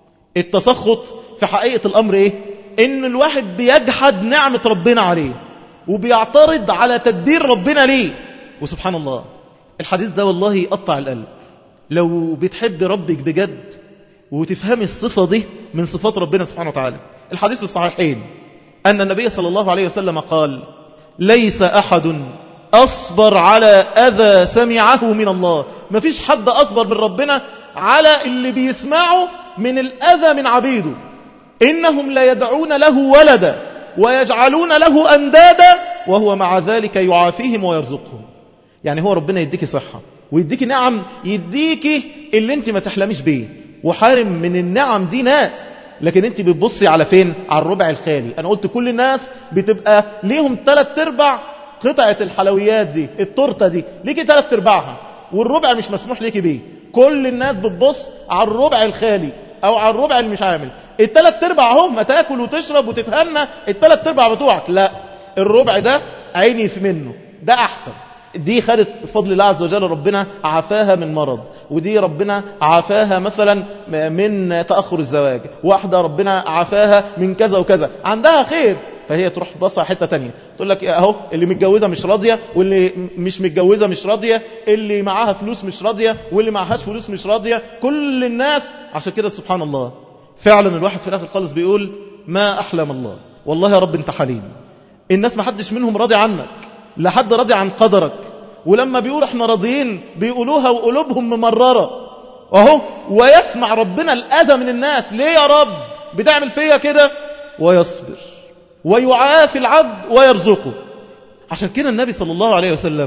التسخط في حقيقة الامر ايه؟ ان الواحد بيجحد نعمة ربنا عليه وبيعترض على تدبير ربنا ليه. وسبحان الله الحديث ده والله يقطع القلب. لو بتحب ربك بجد وتفهمي الصفة دي من صفات ربنا سبحانه وتعالى. الحديث في الصحيحين أن النبي صلى الله عليه وسلم قال ليس أحد أصبر على أذى سمعه من الله. ما فيش حد أصبر من ربنا على اللي بيسمعه من الأذى من عبيده. إنهم لا يدعون له ولدا ويجعلون له أندادا وهو مع ذلك يعافيهم ويرزقهم. يعني هو ربنا يديك صحة ويديك نعم، يديك اللي انت ما تحلميش بيه، وحارم من النعم دي ناس، لكن انت بتبصي على فين؟ على الربع الخالي. انا قلت كل الناس بتبقى ليهم ثلاث ارباع قطعة الحلويات دي، التورته دي ليكي ثلاث ارباعها، والربع مش مسموح ليكي بيه. كل الناس بتبص على الربع الخالي او على الربع اللي مش عامل. الثلاث ارباع هم ما تاكل وتشرب وتتهنى، الثلاث ارباع بتوعك لا، الربع ده عيني في منه، ده احسن. دي خدت بفضل الله عز وجل ربنا عافاها من مرض، ودي ربنا عافاها مثلا من تأخر الزواج، واحدة ربنا عافاها من كذا وكذا، عندها خير، فهي تروح بصها حتة تانية تقول لك اهو اللي متجوزة مش راضية، واللي مش متجوزة مش راضية، اللي معاها فلوس مش راضية، واللي معهاش فلوس مش راضية، كل الناس. عشان كده سبحان الله فعلا الواحد في الآخر خالص بيقول ما أحلم الله، والله يا رب انت حليم. الناس ما حدش منهم راضي عنك، لا حد راضي عن قدرك، ولما بيقول احنا راضيين بيقولوها وقلوبهم ممررة اهو. ويسمع ربنا الأذى من الناس، ليه يا رب بتعمل فيا كده؟ ويصبر ويعافي العبد ويرزقه. عشان كده النبي صلى الله عليه وسلم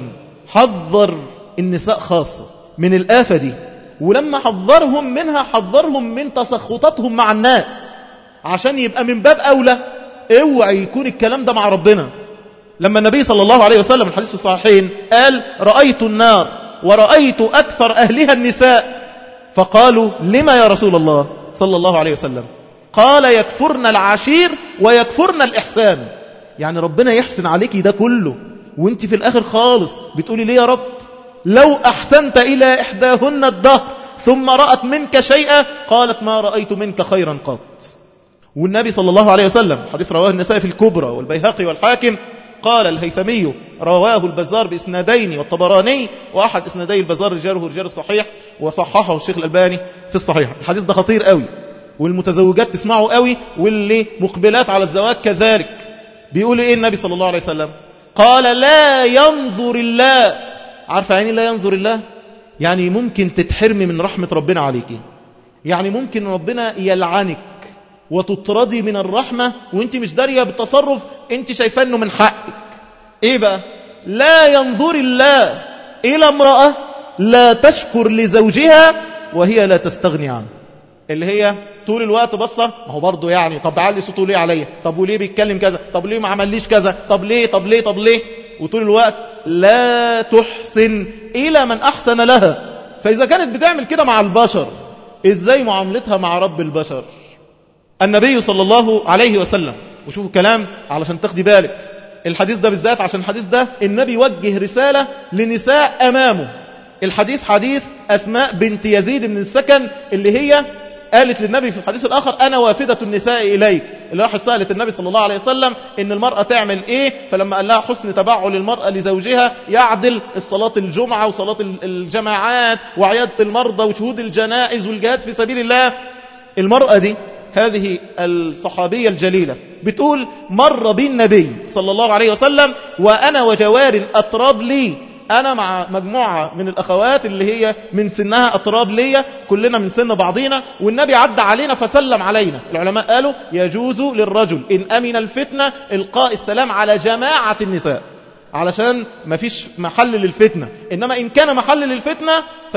حذر النساء خاصة من الآفة دي، ولما حذرهم منها حذرهم من تسخطاتهم مع الناس، عشان يبقى من باب أولى اوعى يكون الكلام ده مع ربنا. لما النبي صلى الله عليه وسلم الحديث في الصحيحين قال رأيت النار ورأيت أكثر أهلها النساء، فقالوا لما يا رسول الله صلى الله عليه وسلم؟ قال يكفرن العشير ويكفرن الإحسان. يعني ربنا يحسن عليك ده كله وانت في الآخر خالص بتقولي ليه يا رب؟ لو أحسنت إلى إحداهن الدهر ثم رأت منك شيئا قالت ما رأيت منك خيرا قط. والنبي صلى الله عليه وسلم حديث رواه النسائي في الكبرى والبيهقي والحاكم قال الهيثمي رواه البزار بإسنادين والطبراني، وأحد إسنادي البزار رجاله رجال الصحيح وصححه الشيخ الألباني في الصحيح. الحديث ده خطير قوي، والمتزوجات تسمعه قوي، واللي مقبلات على الزواج كذلك. بيقول إيه النبي صلى الله عليه وسلم؟ قال لا ينظر الله. عارفة يعني لا ينظر الله؟ يعني ممكن تتحرمي من رحمة ربنا عليكي، يعني ممكن ربنا يلعنك وتطردي من الرحمة وانت مش دارية بالتصرف انت شايفاه انه من حقك. ايه بقى؟ لا ينظر الله الى امرأة لا تشكر لزوجها وهي لا تستغني عنه، اللي هي طول الوقت بصة ما هو برضه يعني طب علي صوته ليه عليا، طب وليه بيتكلم كذا، طب ليه ما عمليش كذا، طب ليه طب ليه طب ليه، وطول الوقت لا تحسن إلى من أحسن لها. فإذا كانت بتعمل كده مع البشر، إزاي معاملتها مع رب البشر؟ النبي صلى الله عليه وسلم، وشوفوا كلام علشان تاخدي بالك الحديث ده بالذات، عشان الحديث ده النبي وجه رسالة لنساء أمامه. الحديث حديث أسماء بنت يزيد بن السكن، اللي هي قالت للنبي في الحديث الآخر أنا وافدة النساء إليك، اللي راح سألت النبي صلى الله عليه وسلم إن المرأة تعمل إيه، فلما قال لها حسن تبعل المرأة لزوجها يعدل الصلاة الجمعة وصلاة الجماعات وعيادة المرضى وشهود الجنائز والجهاد في سبيل الله. المرأة دي هذه الصحابية الجليلة بتقول مر بي النبي صلى الله عليه وسلم وأنا وجوار أطراب لي، أنا مع مجموعة من الأخوات اللي هي من سنها أطراب لي، كلنا من سن بعضينا، والنبي عدى علينا فسلم علينا. العلماء قالوا يجوز للرجل إن أمن الفتنة إلقاء السلام على جماعة النساء علشان ما فيش محل للفتنة، إنما إن كان محل للفتنة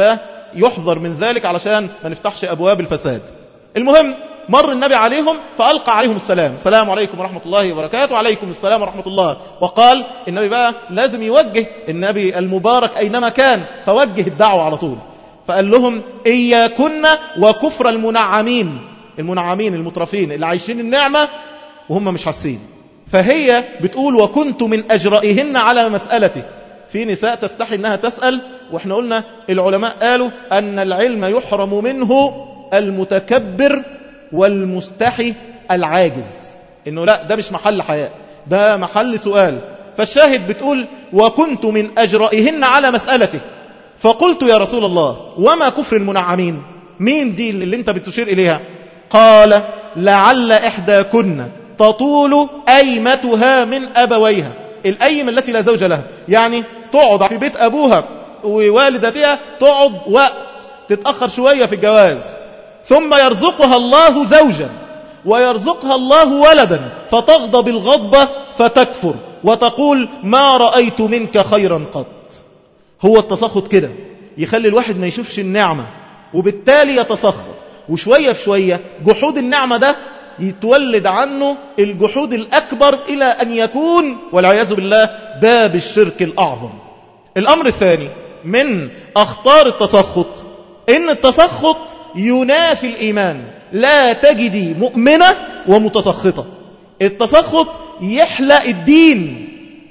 فيحذر من ذلك علشان ما نفتحش أبواب الفساد. المهم مر النبي عليهم فألقى عليهم السلام، السلام عليكم ورحمة الله وبركاته، وعليكم السلام ورحمة الله. وقال النبي بقى لازم يوجه النبي المبارك أينما كان، فوجه الدعوة على طول، فقال لهم إياكن وكفر المنعمين، المنعمين المترفين اللي عايشين النعمة وهم مش حاسين. فهي بتقول وكنت من أجرائهن على مسألتي. في نساء تستحي أنها تسأل، وإحنا قلنا العلماء قالوا أن العلم يحرم منه المتكبر والمستحي العاجز، إنه لا ده مش محل حياء، ده محل سؤال. فالشاهد بتقول وكنت من أجرائهن على مسألته، فقلت يا رسول الله وما كفر المنعمين؟ مين دي اللي انت بتشير إليها؟ قال لعل إحداكن تطول أيمتها من أبويها، الأيم التي لا زوج لها، يعني تقعد في بيت أبوها ووالدتها، تقعد وقت تتأخر شوية في الجواز، ثم يرزقها الله زوجا ويرزقها الله ولدا فتغضب الغضبة فتكفر وتقول ما رأيت منك خيرا قط. هو التسخط كده يخلي الواحد ما يشوفش النعمة وبالتالي يتسخط، وشوية في شوية جحود النعمة ده يتولد عنه الجحود الأكبر إلى أن يكون والعياذ بالله باب الشرك الأعظم. الأمر الثاني من أخطار التسخط إن التسخط ينافي الإيمان. لا تجدي مؤمنة ومتسخطة. التسخط يحلق الدين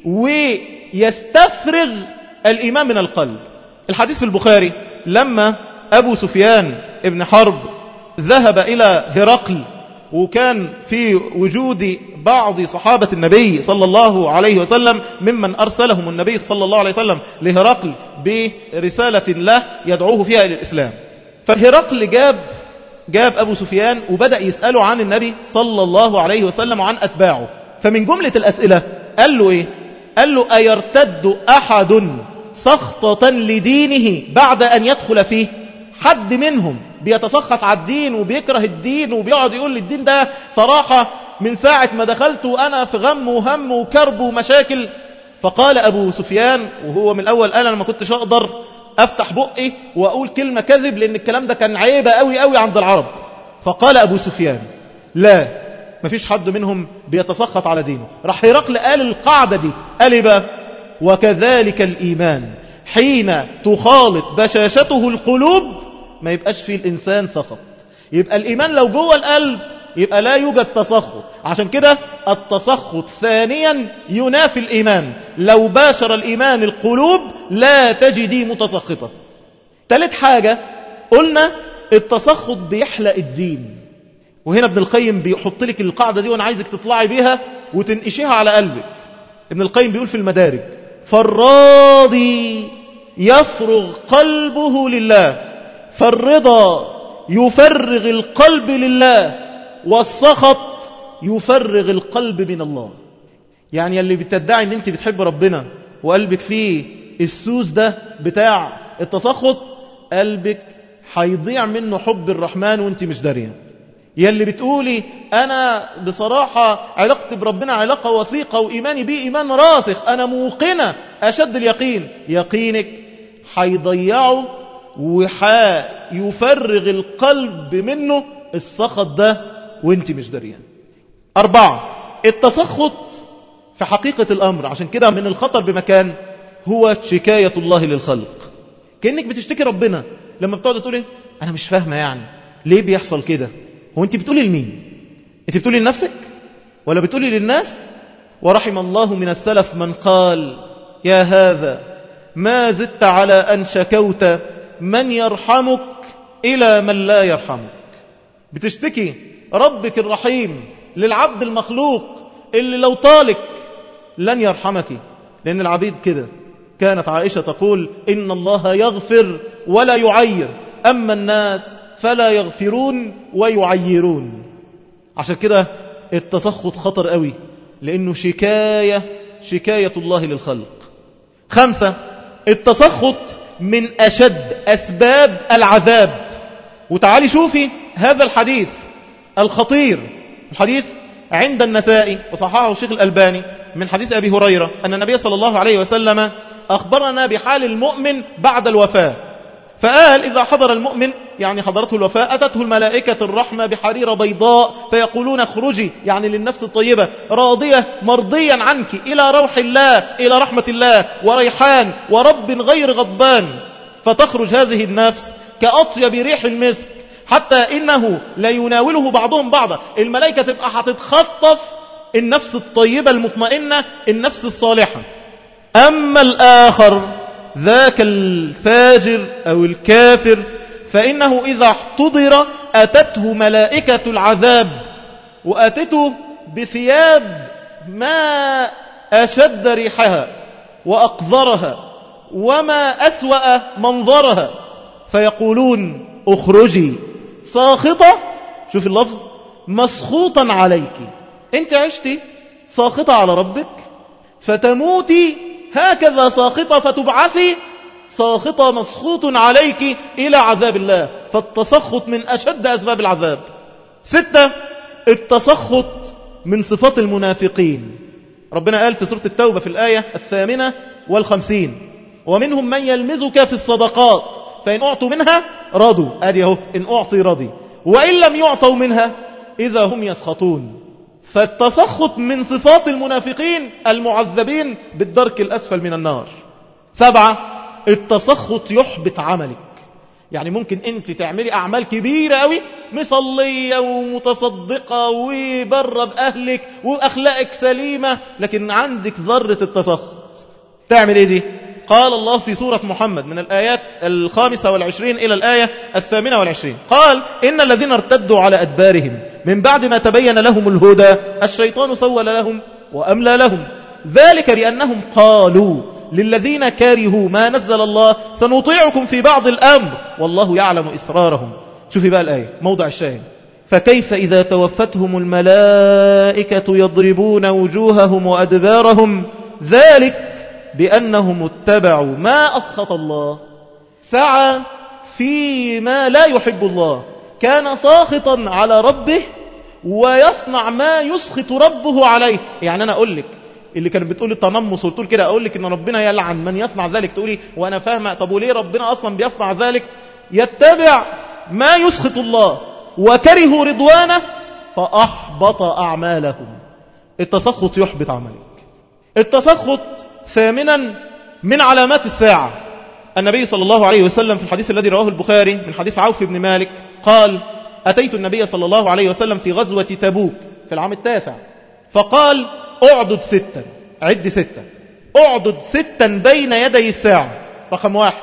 ويستفرغ الإيمان من القلب. الحديث في البخاري لما أبو سفيان ابن حرب ذهب إلى هرقل، وكان في وجود بعض صحابة النبي صلى الله عليه وسلم ممن أرسلهم النبي صلى الله عليه وسلم لهرقل برسالة له يدعوه فيها إلى الإسلام. فهرقل جاب جاب أبو سفيان وبدأ يسأله عن النبي صلى الله عليه وسلم وعن أتباعه. فمن جملة الأسئلة قال له إيه؟ قال له أيرتد أحد سخطة لدينه بعد أن يدخل فيه؟ حد منهم بيتسخط على الدين وبيكره الدين وبيقعد يقول لي الدين ده صراحة من ساعة ما دخلت وأنا في غم وهم وكرب ومشاكل؟ فقال أبو سفيان، وهو من الأول قال أنا ما كنتش أقدر أفتح بقي وأقول كلمة كذب لأن الكلام ده كان عيبة قوي قوي عند العرب. فقال أبو سفيان لا، ما فيش حد منهم بيتسخط على دينه. راح هرقل قال القاعدة دي، قال إيه بقى؟ وكذلك الإيمان حين تخالط بشاشته القلوب ما يبقاش فيه الإنسان سخط. يبقى الإيمان لو جوه القلب يبقى لا يوجد تسخط. عشان كده التسخط ثانيا ينافي الإيمان. لو باشر الإيمان القلوب لا تجدي متسخطة. ثالث حاجة قلنا التسخط بيحلق الدين، وهنا ابن القيم بيحط لك القاعدة دي وانا عايزك تطلعي بيها وتنقشيها على قلبك. ابن القيم بيقول في المدارج فالراضي يفرغ قلبه لله، فالرضا يفرغ القلب لله، والسخط يفرغ القلب من الله. يعني اللي بتدعي ان انت بتحب ربنا وقلبك فيه السوس ده بتاع التسخط، قلبك هيضيع منه حب الرحمن وانت مش دارية. يلي بتقولي أنا بصراحة علاقتي بربنا علاقة وثيقة وإيماني بيه إيمان راسخ، أنا موقنة أشد اليقين، يقينك هيضيعه وحيفرغ القلب منه السخط ده وانت مش دارية. أربعة، التسخط في حقيقة الأمر، عشان كده من الخطر بمكان، هو شكاية الله للخلق. كأنك بتشتكي ربنا لما بتقعد تقولي أنا مش فاهمة يعني ليه بيحصل كده. هو أنت بتقولي لمين؟ أنت بتقولي لنفسك ولا بتقولي للناس؟ ورحم الله من السلف من قال يا هذا ما زدت على أن شكوت من يرحمك إلى من لا يرحمك. بتشتكي ربك الرحيم للعبد المخلوق اللي لو طالك لن يرحمك، لأن العبيد كده. كانت عائشة تقول إن الله يغفر ولا يعير، أما الناس فلا يغفرون ويعيرون. عشان كده التسخط خطر قوي، لأنه شكاية شكاية الله للخلق. خمسة، التسخط من أشد أسباب العذاب. وتعالي شوفي هذا الحديث الخطير، الحديث عند النسائي وصححه الشيخ الألباني من حديث أبي هريرة أن النبي صلى الله عليه وسلم أخبرنا بحال المؤمن بعد الوفاة، فقال إذا حضر المؤمن يعني حضرته الوفاة أتته الملائكة الرحمة بحريرة بيضاء فيقولون اخرجي، يعني للنفس الطيبة راضية مرضيا عنك إلى روح الله، إلى رحمة الله وريحان ورب غير غضبان، فتخرج هذه النفس كأطيب ريح المسك، حتى إنه لا يناوله بعضهم بعضا. الملائكة تبقى هتتخطف النفس الطيبة المطمئنة، النفس الصالحة. أما الآخر ذاك الفاجر أو الكافر فإنه إذا احتضر أتته ملائكة العذاب، وأتته بثياب ما أشد ريحها وأقذرها وما أسوأ منظرها، فيقولون اخرجي ساخطة، شوف اللفظ، مسخوطا عليك. انت عشتي ساخطة على ربك فتموتي هكذا ساخطة، فتبعثي ساخطة مسخوط عليك إلى عذاب الله. فالتسخط من أشد أسباب العذاب. ستة، التسخط من صفات المنافقين. ربنا قال في سورة التوبة في الآية الثامنة والخمسين ومنهم من يلمزك في الصدقات فإن أعطوا منها رضوا، أدي أهو إن أعطي رضي، وإن لم يعطوا منها إذا هم يسخطون. فالتسخط من صفات المنافقين المعذبين بالدرك الأسفل من النار. سبعة، التسخط يحبط عملك. يعني ممكن أنت تعملي أعمال كبيرة قوي، مصلية ومتصدقة وبره بأهلك وأخلاقك سليمة، لكن عندك ذرة التسخط. تعمل إيه دي؟ قال الله في سورة محمد من الآيات الخامسة والعشرين إلى الآية الثامنة والعشرين، قال إن الذين ارتدوا على أدبارهم من بعد ما تبين لهم الهدى الشيطان سول لهم وأملى لهم، ذلك بأنهم قالوا للذين كارهوا ما نزل الله سنطيعكم في بعض الأمر والله يعلم إسرارهم. شوفي بقى الآية موضع الشاهد، فكيف إذا توفتهم الملائكة يضربون وجوههم وأدبارهم ذلك بأنهم اتبعوا ما أسخط الله، سعى فيما لا يحب الله، كان ساخطا على ربه ويصنع ما يسخط ربه عليه. يعني أنا أقول لك اللي كانت بتقول التنمص وتقول كده، أقول لك إن ربنا يلعن من يصنع ذلك، تقولي وأنا فاهمة، طب وليه ربنا أصلا بيصنع ذلك؟ يتبع ما يسخط الله وكرهوا رضوانه فأحبط أعمالهم. التسخط يحبط عملك. التسخط ثامنا من علامات الساعة. النبي صلى الله عليه وسلم في الحديث الذي رواه البخاري من حديث عوف بن مالك قال أتيت النبي صلى الله عليه وسلم في غزوة تبوك في العام التاسع، فقال اعدد ستا، عد ستا، اعدد ستا بين يدي الساعة. رقم واحد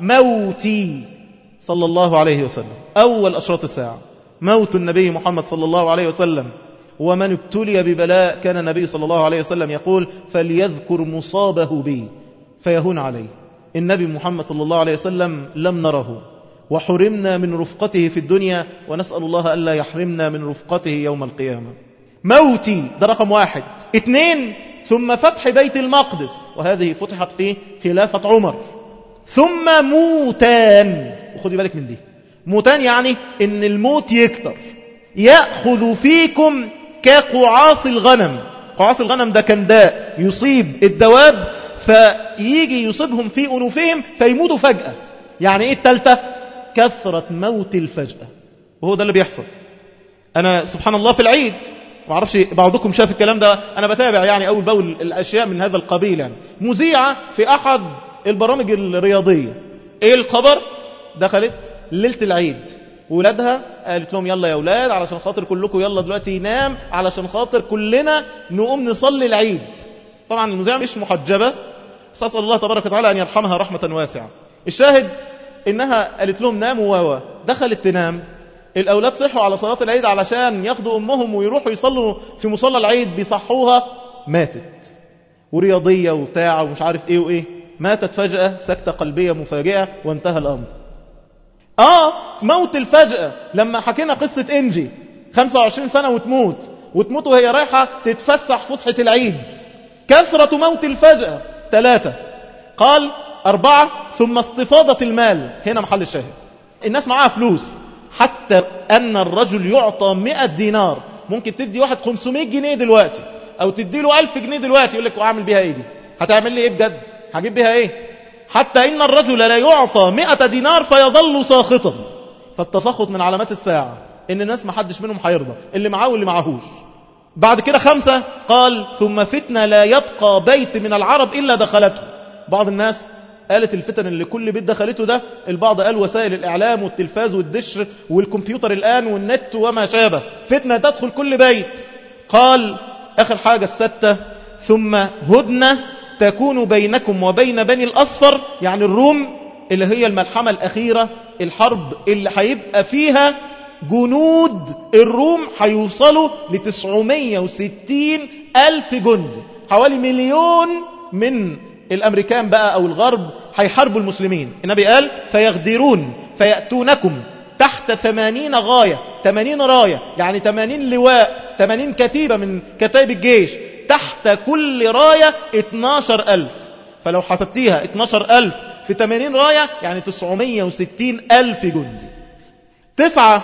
موتي صلى الله عليه وسلم، أول أشراط الساعة موت النبي محمد صلى الله عليه وسلم. ومن ابتلي ببلاء كان النبي صلى الله عليه وسلم يقول فليذكر مصابه بي، فيهون عليه. النبي محمد صلى الله عليه وسلم لم نره وحرمنا من رفقته في الدنيا، ونسأل الله ألا يحرمنا من رفقته يوم القيامة. موتي ده رقم واحد. اثنين، ثم فتح بيت المقدس، وهذه فتحت في خلافة عمر. ثم موتان، وخذي بالك من دي، موتان يعني ان الموت يكتر، يأخذ فيكم كقعاص الغنم. قعاص الغنم ده كان داء يصيب الدواب، فيجي يصيبهم في أنوفهم فيموتوا فجأة. يعني ايه التالتة؟ كثرة موت الفجأة، وهو ده اللي بيحصل. أنا سبحان الله في العيد، ما اعرفش بعضكم شاف الكلام ده، أنا بتابع يعني أول بول الأشياء من هذا القبيل. يعني مذيعة في أحد البرامج الرياضية، إيه الخبر؟ دخلت ليلة العيد ولادها، قالت لهم يلا يا أولاد علشان خاطر كلكم يلا دلوقتي ينام علشان خاطر كلنا نقوم نصلي العيد. طبعا المذيعة مش محجبة، بس أسأل الله تبارك وتعالى أن يرحمها رحمة واسعة. الشاهد إنها قالت لهم ناموا، واوا دخلت تنام. الأولاد صحوا على صلاة العيد علشان ياخدوا أمهم ويروحوا يصلوا في مصلى العيد، بيصحوها ماتت، ورياضية وبتاع ومش عارف إيه وإيه، ماتت فجأة سكتة قلبية مفاجئة وانتهى الأمر. آه موت الفجأة، لما حكينا قصة إنجي خمسة وعشرين سنة وتموت، وتموت وهي رايحة تتفسح فسحة العيد. كثرة موت الفجأة. ثلاثة. قال أربعة، ثم استفاضة المال. هنا محل الشاهد، الناس معاها فلوس، حتى أن الرجل يعطى مئة دينار. ممكن تدي واحد خمسمائة جنيه دلوقتي، أو تدي له ألف جنيه دلوقتي، يقول لك وأعمل بيها إيه دي؟ هتعمل لي إيه بجد؟ هجيب بيها إيه؟ حتى إن الرجل لا يعطى مئة دينار فيظل ساخطا. فالتسخط من علامات الساعة، إن الناس ما حدش منهم هيرضى، اللي معاه واللي معهوش. بعد كده خمسة، قال ثم فتنة لا يبقى بيت من العرب إلا دخلته. بعض الناس قالت الفتن اللي كل بيت دخلته ده، البعض قال وسائل الإعلام والتلفاز والدش والكمبيوتر الآن والنت وما شابه، فتنة تدخل كل بيت. قال آخر حاجة الستة، ثم هدنة تكون بينكم وبين بني الأصفر، يعني الروم، اللي هي الملحمة الأخيرة، الحرب اللي هيبقى فيها جنود الروم هيوصلوا لتسعمائة وستين ألف جند، حوالي مليون من الأمريكان بقى أو الغرب هيحاربوا المسلمين. النبي قال فيغدرون فيأتونكم تحت ثمانين غاية، ثمانين راية يعني ثمانين لواء، ثمانين كتيبة من كتائب الجيش، تحت كل راية اثناشر ألف. فلو حسبتيها اثناشر ألف في ثمانين راية يعني تسعمائة وستين ألف جندي. تسعة،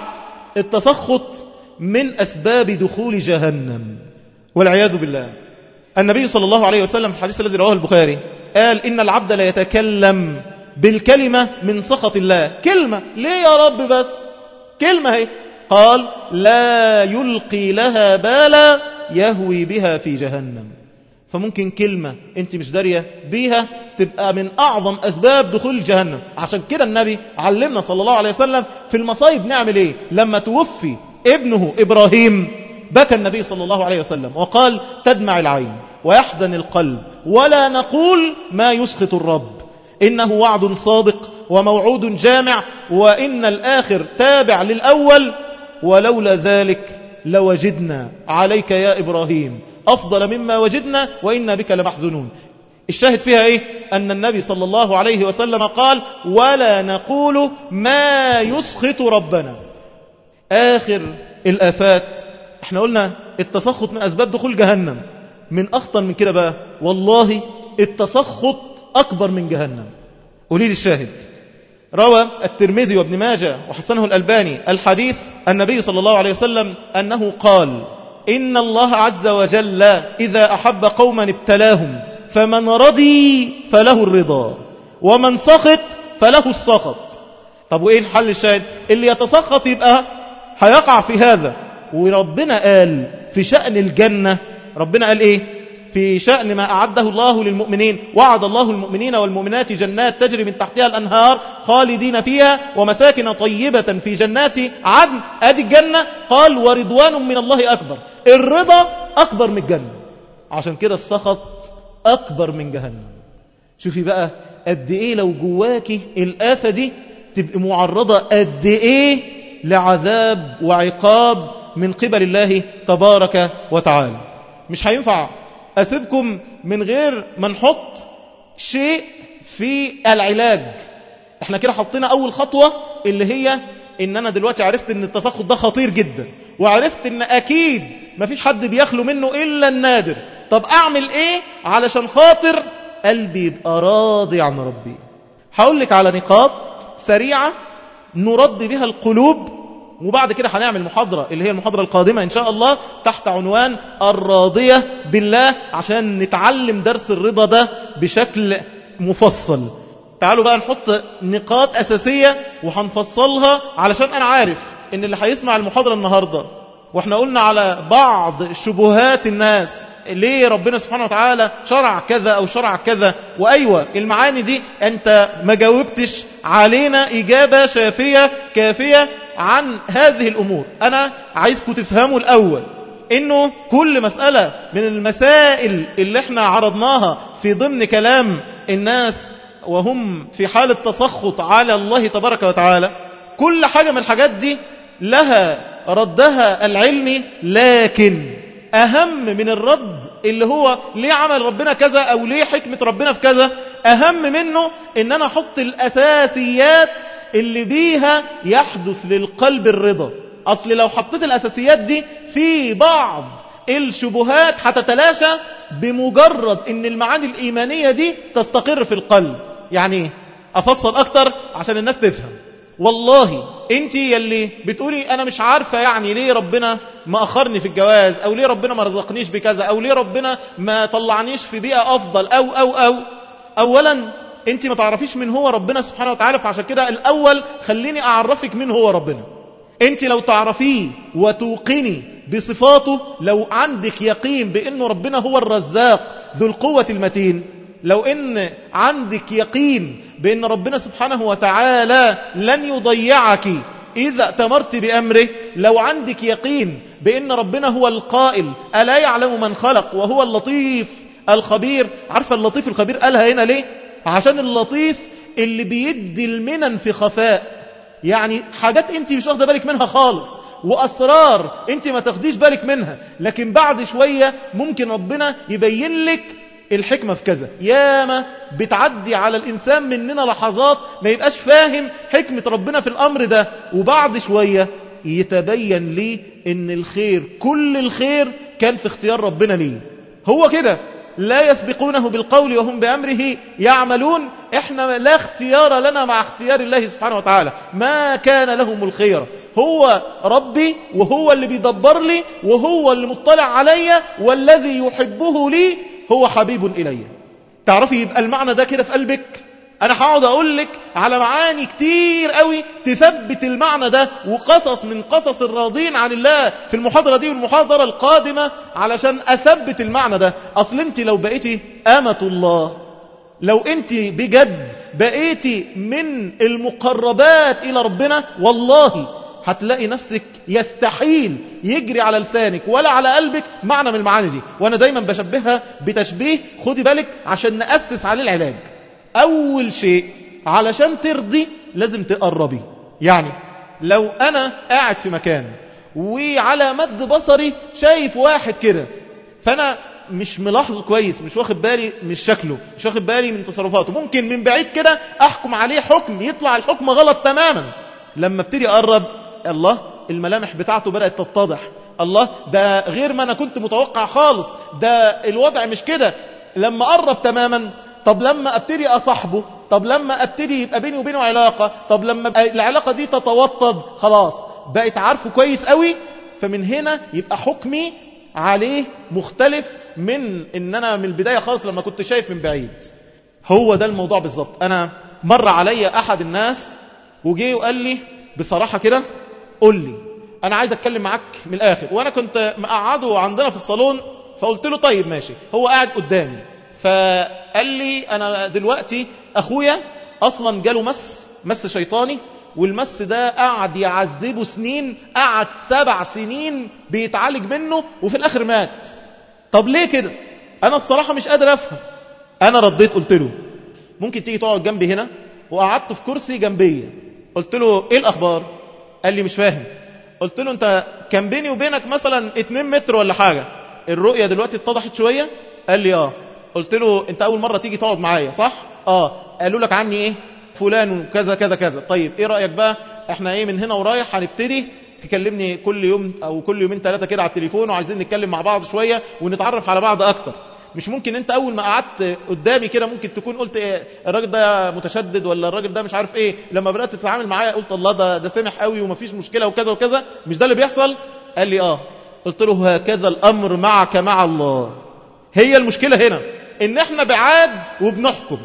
التسخط من أسباب دخول جهنم والعياذ بالله. النبي صلى الله عليه وسلم في الحديث الذي رواه البخاري قال إن العبد لا يتكلم بالكلمة من سخط الله. كلمة ليه يا رب بس؟ كلمة هي. قال لا يلقي لها بالا يهوي بها في جهنم. فممكن كلمة انت مش دارية بيها تبقى من أعظم أسباب دخول جهنم. عشان كده النبي علمنا صلى الله عليه وسلم في المصايب نعمل ايه. لما توفي ابنه إبراهيم بكى النبي صلى الله عليه وسلم وقال تدمع العين ويحزن القلب ولا نقول ما يسخط الرب، إنه وعد صادق وموعود جامع، وإن الآخر تابع للأول، ولولا ذلك لوجدنا عليك يا إبراهيم أفضل مما وجدنا وإنا بك لمحزنون. الشاهد فيها إيه؟ أن النبي صلى الله عليه وسلم قال ولا نقول ما يسخط ربنا. آخر الآفات، احنا قلنا التسخط من أسباب دخول جهنم. من أخطر من كده بقى والله التسخط أكبر من جهنم. قولي لي الشاهد. روى الترمذي وابن ماجه وحسنه الألباني الحديث النبي صلى الله عليه وسلم أنه قال إن الله عز وجل إذا أحب قوما ابتلاهم، فمن رضي فله الرضا ومن سخط فله السخط. طب وإيه الحل الشاهد؟ اللي يتسخط يبقى هيقع في هذا. وربنا قال في شأن الجنة، ربنا قال إيه في شأن ما أعده الله للمؤمنين؟ وعد الله المؤمنين والمؤمنات جنات تجري من تحتها الأنهار خالدين فيها ومساكن طيبة في جنات عدن. أدي الجنة. قال ورضوان من الله أكبر. الرضا أكبر من الجنة، عشان كده السخط أكبر من جهنم. شوفي بقى قد إيه لو جواكي الآفة دي تبقى معرضة قد إيه لعذاب وعقاب من قبل الله تبارك وتعالى. مش هينفع أسيبكم من غير ما نحط شيء في العلاج. احنا كده حطينا اول خطوة اللي هي ان انا دلوقتي عرفت ان التسخط ده خطير جدا، وعرفت ان اكيد مفيش حد بيخلو منه الا النادر. طب اعمل ايه علشان خاطر قلبي يبقى راضي عن ربي؟ هقول لك على نقاط سريعة نرد بها القلوب، وبعد كده هنعمل محاضرة اللي هي المحاضرة القادمة إن شاء الله تحت عنوان الراضية بالله، عشان نتعلم درس الرضا ده بشكل مفصل. تعالوا بقى نحط نقاط أساسية وهنفصلها، علشان أنا عارف إن اللي هيسمع المحاضرة النهاردة، وإحنا قلنا على بعض شبهات الناس ليه ربنا سبحانه وتعالى شرع كذا أو شرع كذا، وأيوة المعاني دي أنت ما جاوبتش علينا إجابة شافية كافية عن هذه الأمور. أنا عايزكم تفهموا الأول إنه كل مسألة من المسائل اللي احنا عرضناها في ضمن كلام الناس وهم في حالة تسخط على الله تبارك وتعالى، كل حاجة من الحاجات دي لها ردها العلمي، لكن أهم من الرد اللي هو ليه عمل ربنا كذا أو ليه حكمة ربنا في كذا، أهم منه إن أنا أحط الأساسيات اللي بيها يحدث للقلب الرضا. أصل لو حطيت الأساسيات دي في بعض الشبهات هتتلاشى بمجرد إن المعاني الإيمانية دي تستقر في القلب. يعني أفصل أكتر عشان الناس تفهم. والله انت يلي بتقولي انا مش عارفة يعني ليه ربنا ما اخرني في الجواز، او ليه ربنا ما رزقنيش بكذا، او ليه ربنا ما طلعنيش في بيئة افضل، او او او اولا انت ما تعرفيش من هو ربنا سبحانه وتعالى، فعشان كده الاول خليني اعرفك من هو ربنا. انت لو تعرفيه وتوقني بصفاته، لو عندك يقين بانه ربنا هو الرزاق ذو القوة المتين، لو ان عندك يقين بأن ربنا سبحانه وتعالى لن يضيعك إذا أتمرت بأمره، لو عندك يقين بأن ربنا هو القائل ألا يعلم من خلق وهو اللطيف الخبير. عارفة اللطيف الخبير قالها هنا ليه؟ عشان اللطيف اللي بيدي المنن في خفاء، يعني حاجات انت مش واخده بالك منها خالص، وأسرار انت ما تاخديش بالك منها، لكن بعد شوية ممكن ربنا يبين لك الحكمة في كذا. ياما بتعدي على الإنسان مننا لحظات ما يبقاش فاهم حكمة ربنا في الأمر ده، وبعد شوية يتبين لي إن الخير كل الخير كان في اختيار ربنا ليه. هو كده لا يسبقونه بالقول وهم بأمره يعملون. احنا لا اختيار لنا مع اختيار الله سبحانه وتعالى، ما كان لهم الخير. هو ربي وهو اللي بيدبر لي وهو اللي مطلع علي، والذي يحبه لي هو حبيب إلي. تعرفي يبقى المعنى ده كده في قلبك. أنا هقعد أقول لك على معاني كتير قوي تثبت المعنى ده، وقصص من قصص الراضين عن الله في المحاضرة دي والمحاضرة القادمة علشان أثبت المعنى ده. أصل أنت لو بقيتي أمة الله، لو أنت بجد بقيتي من المقربات إلى ربنا، والله هتلاقي نفسك يستحيل يجري على لسانك ولا على قلبك معنى من المعاني دي. وأنا دايما بشبهها بتشبيه، خدي بالك عشان نأسس عليه العلاج. أول شيء علشان ترضي لازم تقربي. يعني لو أنا قاعد في مكان وعلى مد بصري شايف واحد كده، فأنا مش ملاحظه كويس، مش واخد بالي من شكله، مش واخد بالي من تصرفاته، ممكن من بعيد كده أحكم عليه حكم يطلع الحكم غلط تماما. لما ابتدي أقرب، الله الملامح بتاعته بدأت تتضح، الله ده غير ما أنا كنت متوقع خالص، ده الوضع مش كده. لما قرب تماما، طب لما ابتدي أصاحبه، طب لما ابتدي يبقى بيني وبينه علاقة، طب لما العلاقة دي تتوطد، خلاص بقيت عارفه كويس قوي. فمن هنا يبقى حكمي عليه مختلف من ان انا من البداية خالص لما كنت شايف من بعيد. هو ده الموضوع بالظبط. انا مر علي احد الناس وجي وقال لي بصراحة كده، قول لي انا عايز اتكلم معاك من الاخر، وانا كنت مقعده عندنا في الصالون، فقلت له طيب ماشي. هو قاعد قدامي فقال لي انا دلوقتي اخويا اصلا جاله مس مس شيطاني، والمس ده قعد يعذبه سنين، قعد سبع سنين بيتعالج منه وفي الاخر مات. طب ليه كده؟ انا بصراحة مش قادر افهم. انا رديت قلت له ممكن تيجي تقعد جنبي هنا؟ وقعدت في كرسي جنبي. قلت له ايه الاخبار؟ قال لي مش فاهم. قلت له انت كان بيني وبينك مثلا اتنين متر ولا حاجة، الرؤية دلوقتي اتضحت شوية؟ قال لي اه. قلت له انت اول مرة تيجي تقعد معايا صح؟ اه. قالوا لك عني ايه؟ فلان وكذا كذا كذا. طيب ايه رأيك بقى احنا ايه من هنا ورايح هنبتدي تكلمني كل يوم او كل يومين ثلاثة كده على التليفون، وعايزين نتكلم مع بعض شوية ونتعرف على بعض اكتر. مش ممكن انت اول ما قعدت قدامي كده ممكن تكون قلت ايه الراجل ده متشدد ولا الراجل ده مش عارف ايه، لما بدأت تتعامل معايا قلت الله ده ده سامح قوي ومفيش مشكلة وكذا وكذا. مش ده اللي بيحصل؟ قال لي اه. قلت له هكذا الامر معك مع الله. هي المشكلة هنا ان احنا بعاد وبنحكم،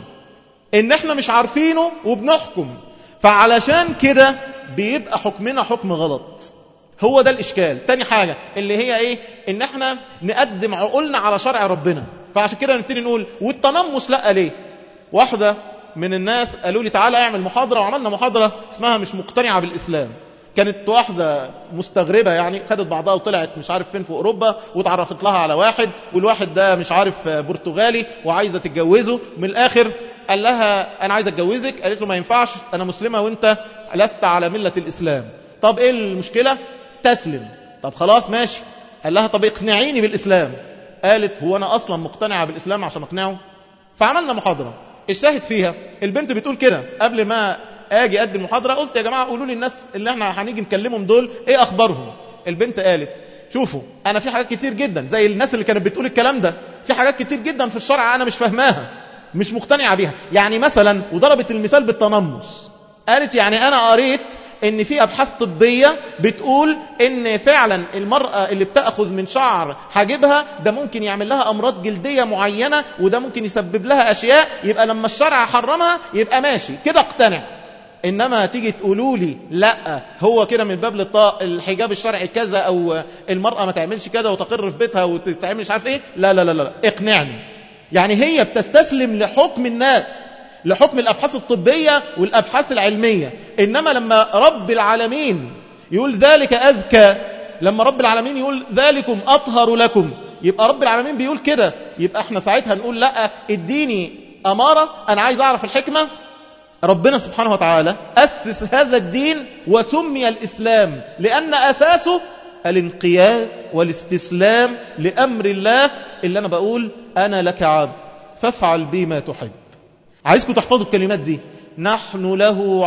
ان احنا مش عارفينه وبنحكم، فعلشان كده بيبقى حكمنا حكم غلط. هو ده الاشكال. تاني حاجة اللي هي ايه؟ ان احنا نقدم عقولنا على شرع ربنا. فعشان كده نبتدي نقول والتنمس لا ليه. واحدة من الناس قالوا لي تعالى اعمل محاضرة، وعملنا محاضرة اسمها مش مقتنعة بالاسلام. كانت واحدة مستغربة يعني، خدت بعضها وطلعت مش عارف فين في أوروبا، وتعرفت لها على واحد، والواحد ده مش عارف برتغالي وعايزة تتجوزه. من الآخر قال لها أنا عايزة أتجوزك. قالت له ما ينفعش، أنا مسلمة وأنت لست على ملة الإسلام. طب إيه المشكلة؟ تسلم. طب خلاص ماشي. قال لها طب اقنعيني بالإسلام. قالت هو أنا أصلا مقتنعة بالإسلام عشان أقنعه؟ فعملنا محاضرة. الشاهد فيها البنت بتقول كده قبل ما اجي ادي المحاضره قلت يا جماعه قولوا لي الناس اللي احنا هنيجي نكلمهم دول ايه اخبارهم. البنت قالت شوفوا انا في حاجات كتير جدا زي الناس اللي كانت بتقول الكلام ده، في حاجات كتير جدا في الشرع انا مش فاهماها مش مقتنعه بيها. يعني مثلا، وضربت المثال بالتنمس، قالت يعني انا قريت ان في ابحاث طبيه بتقول ان فعلا المراه اللي بتاخذ من شعر حاجبها ده ممكن يعمل لها امراض جلديه معينه، وده ممكن يسبب لها اشياء، يبقى لما الشرع حرمها يبقى ماشي كده اقتنع. إنما تيجي تقولوا لي لا هو كده من باب للطاق الحجاب الشرعي كذا، أو المرأة ما تعملش كذا وتقر في بيتها وتتعمل مش عارف إيه، لا لا لا لا اقنعني. يعني هي بتستسلم لحكم الناس، لحكم الأبحاث الطبية والأبحاث العلمية. إنما لما رب العالمين يقول ذلك أزكى، لما رب العالمين يقول ذلكم أطهر لكم، يبقى رب العالمين بيقول كده، يبقى احنا ساعتها نقول لا اديني أمارة أنا عايز أعرف الحكمة. ربنا سبحانه وتعالى أسس هذا الدين وسمي الإسلام لأن أساسه الانقياد والاستسلام لأمر الله، اللي أنا بقول أنا لك عبد فافعل بي ما تحب. عايزكم تحفظوا الكلمات دي، نحن له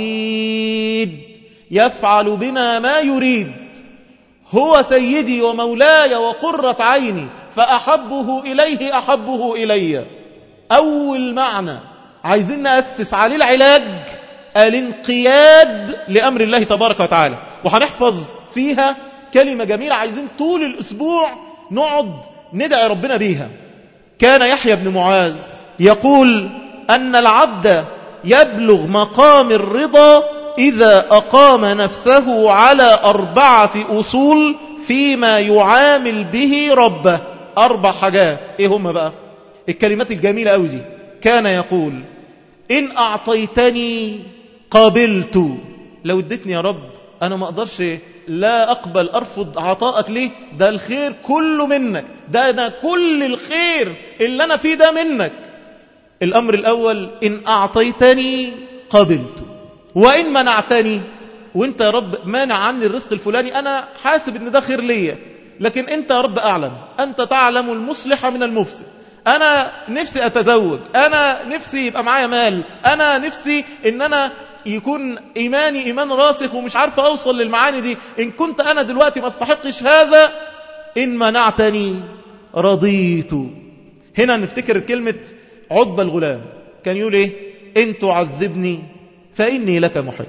عبيد يفعل بنا ما يريد، هو سيدي ومولاي وقرة عيني فأحبه إليه أحبه إلي. أول معنى عايزين نأسس عليه العلاج الانقياد لأمر الله تبارك وتعالى. وهنحفظ فيها كلمة جميلة عايزين طول الأسبوع نقعد ندعي ربنا بيها. كان يحيى بن معاذ يقول أن العبد يبلغ مقام الرضا إذا أقام نفسه على أربعة أصول فيما يعامل به ربه. أربع حاجات إيه هم بقى؟ الكلمات الجميلة أوي دي. كان يقول إن أعطيتني قابلت، لو اديتني يا رب أنا ما أقدرش لا أقبل أرفض عطاءك ليه، ده الخير كله منك، ده أنا كل الخير اللي أنا فيه ده منك. الأمر الأول إن أعطيتني قابلت، وإن منعتني، وإنت يا رب مانع عني الرزق الفلاني أنا حاسب إن ده خير ليا، لكن أنت يا رب أعلم، أنت تعلم المصلح من المفسد. أنا نفسي أتزوج، أنا نفسي يبقى معايا مال، أنا نفسي إن أنا يكون إيماني إيمان راسخ ومش عارف أوصل للمعاني دي. إن كنت أنا دلوقتي ما استحقش هذا، إن منعتني رضيت. هنا نفتكر كلمة عتبة الغلام، كان يقول إيه؟ إن تعذبني فإني لك محب،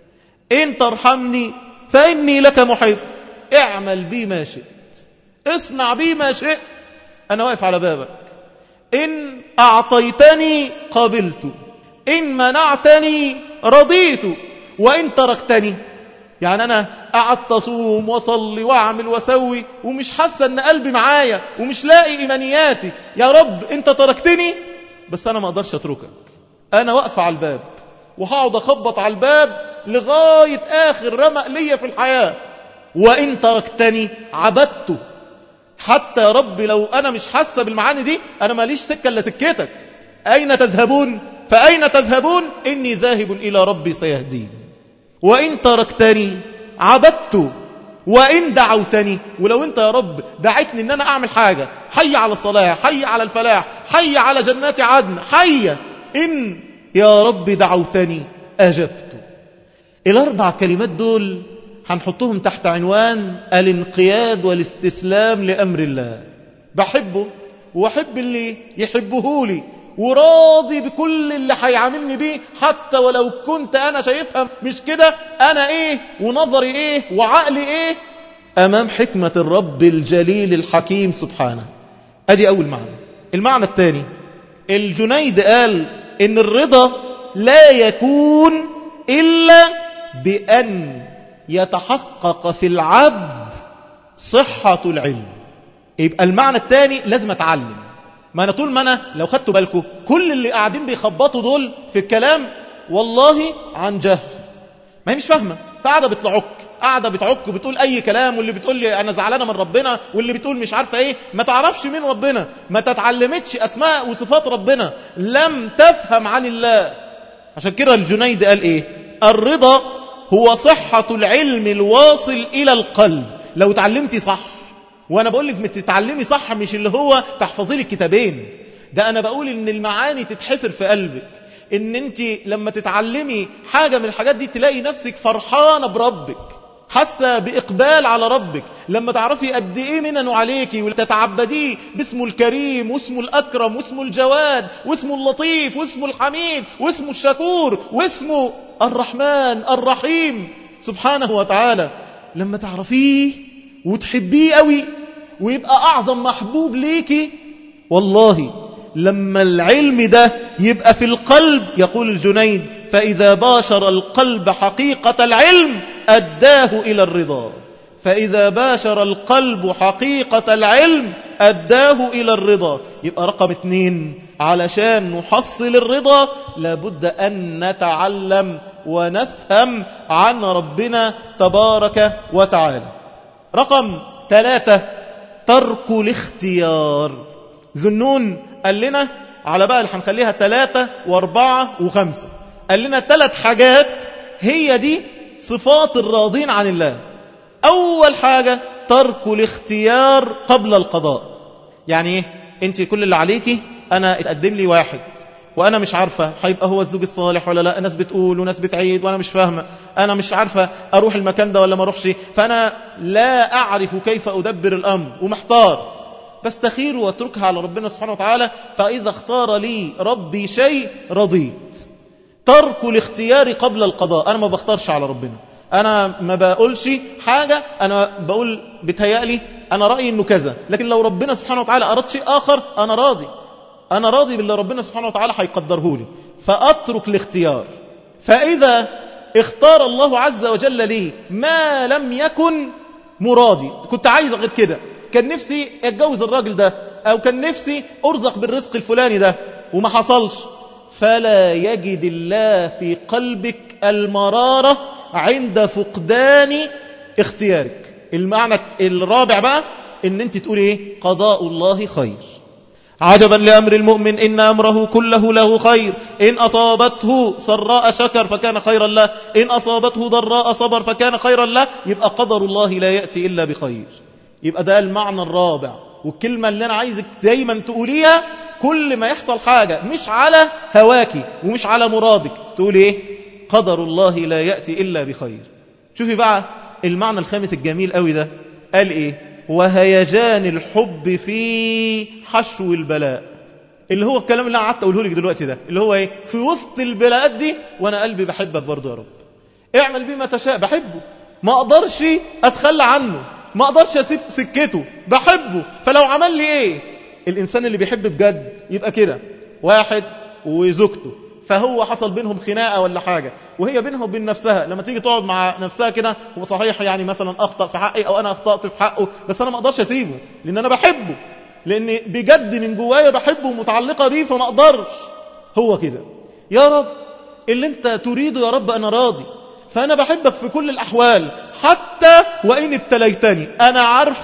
إن ترحمني فإني لك محب، اعمل بي ما شئت، اصنع بي ما شئت، أنا واقف على بابك. إن أعطيتني قبلت، إن منعتني رضيت، وإن تركتني، يعني أنا قعدت أصوم وصلي وأعمل وسوي ومش حاسة أن قلبي معايا ومش لاقي إيمانياتي، يا رب أنت تركتني بس أنا ما أقدرش أتركك، أنا واقف على الباب وهقعد أخبط على الباب لغاية آخر رمق ليا في الحياة. وإن تركتني عبدته، حتى يا رب لو أنا مش حاسة بالمعاني دي أنا ماليش سكة إلا سكتك. أين تذهبون؟ فأين تذهبون؟ إني ذاهب إلى ربي سيهدين. وإن تركتني عبدت، وإن دعوتني، ولو أنت يا رب دعيتني أن أنا أعمل حاجة، حي على الصلاة، حي على الفلاح، حي على جنات عدن، حي إن يا رب دعوتني أجبت. الأربع كلمات دول هنحطهم تحت عنوان الانقياد والاستسلام لأمر الله. بحبه وأحب اللي يحبه لي، وراضي بكل اللي هيعاملني بيه، حتى ولو كنت أنا شايفها مش كده، أنا إيه ونظري إيه وعقلي إيه أمام حكمة الرب الجليل الحكيم سبحانه. أدي أول معنى. المعنى الثاني، الجنيد قال إن الرضا لا يكون إلا بأن يتحقق في العبد صحة العلم. يبقى المعنى الثاني لازم أتعلم. ما أنا طول ما أنا لو خدتوا بالكم كل اللي قاعدين بيخبطوا دول في الكلام والله عن جهل، ما هي مش فاهمة، فقاعدة بتلعك، قاعدة بتعك بتقول أي كلام، واللي بتقول لي أنا زعلانة من ربنا، واللي بتقول مش عارفة إيه، ما تعرفش مين ربنا، ما تتعلمتش أسماء وصفات ربنا، لم تفهم عن الله. عشان كده الجنيد قال إيه؟ الرضا هو صحة العلم الواصل إلى القلب. لو تعلمتي صح، وأنا بقول لك تتعلمي صح، مش اللي هو تحفظي لي كتابين، ده أنا بقول إن المعاني تتحفر في قلبك، إن أنت لما تتعلمي حاجة من الحاجات دي تلاقي نفسك فرحانة بربك، حاسة بإقبال على ربك، لما تعرفي قد إيه مننه عليكي وتتعبديه باسمه الكريم واسمه الأكرم واسمه الجواد واسمه اللطيف واسمه الحميد واسمه الشكور واسمه الرحمن الرحيم سبحانه وتعالى، لما تعرفيه وتحبيه قوي ويبقى أعظم محبوب ليكي، والله لما العلم ده يبقى في القلب، يقول الجنيد فإذا باشر القلب حقيقة العلم أداه إلى الرضا. فإذا باشر القلب حقيقة العلم أداه إلى الرضا. يبقى رقم اتنين، علشان نحصل الرضا لابد أن نتعلم ونفهم عن ربنا تبارك وتعالى. رقم ثلاثة، ترك الاختيار. ذنون قال لنا على بقى اللي هنخليها ثلاثة واربعة وخمسة، قال لنا ثلاث حاجات هي دي صفات الراضين عن الله. أول حاجة ترك الاختيار قبل القضاء. يعني ايه؟ انت كل اللي عليكي، انا اتقدم لي واحد وانا مش عارفة هيبقى هو الزوج الصالح ولا لا، ناس بتقول وناس بتعيد وانا مش فاهمة، انا مش عارفة اروح المكان ده ولا ما اروحش، فانا لا اعرف كيف ادبر الامر ومحتار، بستخير واتركها على ربنا سبحانه وتعالى، فاذا اختار لي ربي شيء رضيت. ترك الاختيار قبل القضاء، انا ما بختارش على ربنا، انا ما بقولش حاجة، انا بقول بتهيألي انا رأيي انه كذا، لكن لو ربنا سبحانه وتعالى اراد شيء اخر انا راضي، انا راضي بالله ربنا سبحانه وتعالى هيقدره لي، فاترك الاختيار. فاذا اختار الله عز وجل لي ما لم يكن مرادي، كنت عايز غير كده، كان نفسي اتجوز الراجل ده، او كان نفسي ارزق بالرزق الفلاني ده وما حصلش، فلا يجد الله في قلبك المرارة عند فقدان اختيارك. المعنى الرابع بقى ان انت تقولي ايه؟ قضاء الله خير. عجبا لأمر المؤمن إن أمره كله له خير، إن أصابته سراء شكر فكان خيرا له، إن أصابته ضراء صبر فكان خيرا له. يبقى قدر الله لا يأتي إلا بخير. يبقى ده المعنى الرابع، والكلمة اللي أنا عايزك دايما تقوليها كل ما يحصل حاجة مش على هواكي ومش على مرادك، تقولي إيه؟ قدر الله لا يأتي إلا بخير. شوفي بقى المعنى الخامس الجميل قوي ده، قال إيه؟ وهيجان الحب في حشو البلاء، اللي هو الكلام اللي أنا قعدت أقوله لك دلوقتي ده، اللي هو إيه؟ في وسط البلاءات دي وأنا قلبي بحبك برضو يا رب، اعمل بيه ما تشاء، بحبه، ما أقدرش أتخلى عنه، ما أقدرش أسيب سكته، بحبه، فلو عمل لي إيه؟ الإنسان اللي بيحب بجد يبقى كده، واحد وزوجته فهو حصل بينهم خناقة ولا حاجة، وهي بينها وبين نفسها، لما تيجي تقعد مع نفسها كده، هو صحيح يعني مثلا أخطأ في حقي أو أنا أخطأت في حقه، بس أنا ما أقدرش أسيبه لأن أنا بحبه، لأن بجد من جوايا بحبه ومتعلقة بيه، فما أقدرش. هو كده يا رب اللي أنت تريده يا رب أنا راضي، فأنا بحبك في كل الأحوال حتى وإن ابتليتني، أنا عارف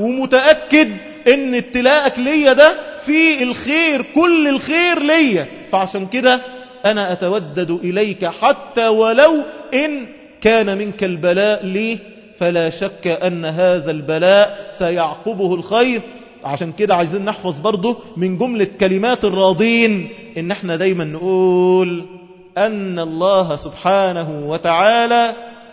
ومتأكد إن ابتلاءك ليا ده في الخير، كل الخير ليا، فعشان كده أنا أتودد إليك حتى ولو إن كان منك البلاء لي فلا شك أن هذا البلاء سيعقبه الخير. عشان كده عايزين نحفظ برضه من جملة كلمات الراضين إن احنا دايما نقول أن الله سبحانه وتعالى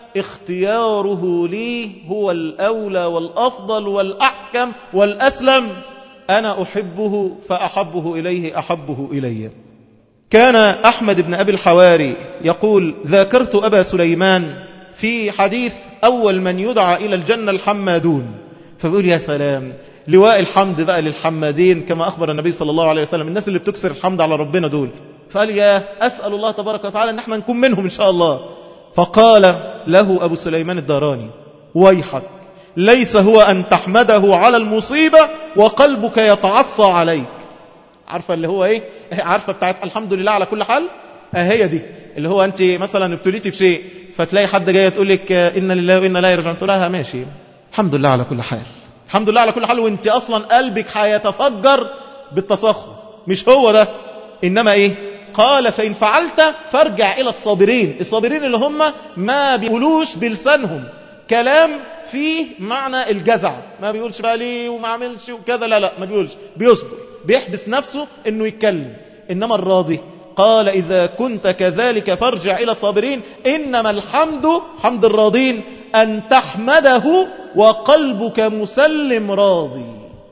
اختياره لي هو الأولى والأفضل والأحكم والأسلم. أنا أحبه فأحبه إليه أحبه إلي. كان أحمد بن أبي الحواري يقول ذاكرت أبا سليمان في حديث أول من يدعى إلى الجنة الحمادون، فبيقول يا سلام لواء الحمد بقى للحمادين كما أخبر النبي صلى الله عليه وسلم، الناس اللي بتكسر الحمد على ربنا دول. فقال يا أسأل الله تبارك وتعالى أن احنا نكون منهم إن شاء الله. فقال له أبو سليمان الداراني ويحك ليس هو أن تحمده على المصيبة وقلبك يتعصى عليك. عارفة اللي هو إيه؟ عارفة بتاعت الحمد لله على كل حال؟ هي دي اللي هو أنت مثلا ابتليتي بشيء فتلاقي حد جاي تقول لك إن لله وإن لا يرجعون، تقول لها ماشي الحمد لله على كل حال، الحمد لله على كل حال، وانت أصلا قلبك هيتفجر بالتصخر. مش هو ده، إنما إيه؟ قال فإن فعلت فارجع إلى الصابرين. الصابرين اللي هم ما بيقولوش بلسانهم كلام فيه معنى الجزع، ما بيقولش بقى ليه وما عملش وكذا، لا لا ما بيقولش، بيصبر، بيحبس نفسه إنه يتكلم. إنما الراضي قال إذا كنت كذلك فارجع إلى الصابرين، إنما الحمد حمد الراضين أن تحمده وقلبك مسلم راضي.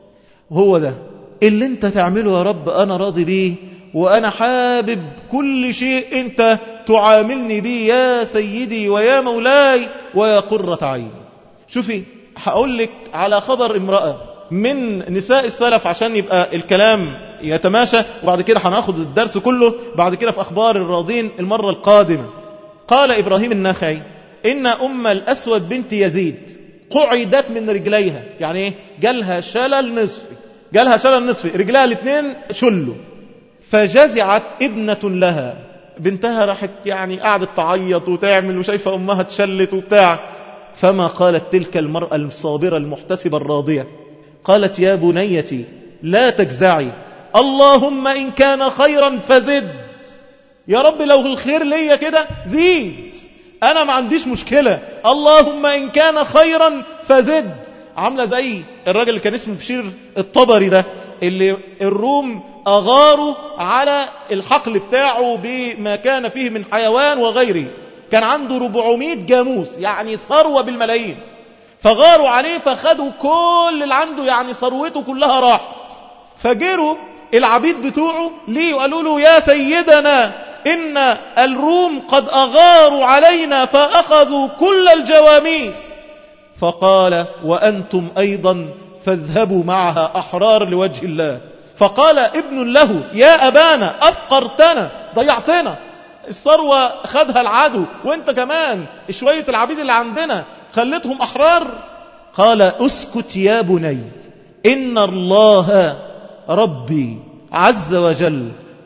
هو ده اللي انت تعمله يا رب أنا راضي بيه، وأنا حابب كل شيء أنت تعاملني به يا سيدي ويا مولاي ويا قرة عيني. شوفي هقول لك على خبر امرأة من نساء السلف عشان يبقى الكلام يتماشى، وبعد كده هناخد الدرس كله بعد كده في أخبار الراضين المرة القادمة. قال إبراهيم النخعي إن أم الأسود بنت يزيد قعدت من رجليها، يعني إيه؟ جالها شلل نصفي، جالها شلل نصفي، رجلها الاثنين شلوا. فجزعت ابنة لها، بنتها راحت يعني قعدت تعيط وتعمل وشايفة أمها تشلت وبتاع. فما قالت تلك المرأة الصابرة المحتسبة الراضية؟ قالت يا بنيتي لا تجزعي، اللهم إن كان خيرا فزد. يا رب لو الخير ليا كده زيد، أنا ما عنديش مشكلة، اللهم إن كان خيرا فزد. عاملة زي الراجل اللي كان اسمه بشير الطبري ده، اللي الروم أغاروا على الحقل بتاعه بما كان فيه من حيوان وغيره، كان عنده أربعمائة جاموس يعني ثروة بالملايين، فغاروا عليه فخدوا كل اللي عنده يعني ثروته كلها راحت. فجروا العبيد بتوعه ليه وقالوا له يا سيدنا إن الروم قد أغاروا علينا فأخذوا كل الجواميس. فقال وأنتم أيضا فاذهبوا معها أحرار لوجه الله. فقال ابن له يا أبانا أفقرتنا، ضيعتنا، الثروة خدها العدو وانت كمان شوية العبيد اللي عندنا خلتهم أحرار. قال اسكت يا بني، إن الله ربي عز وجل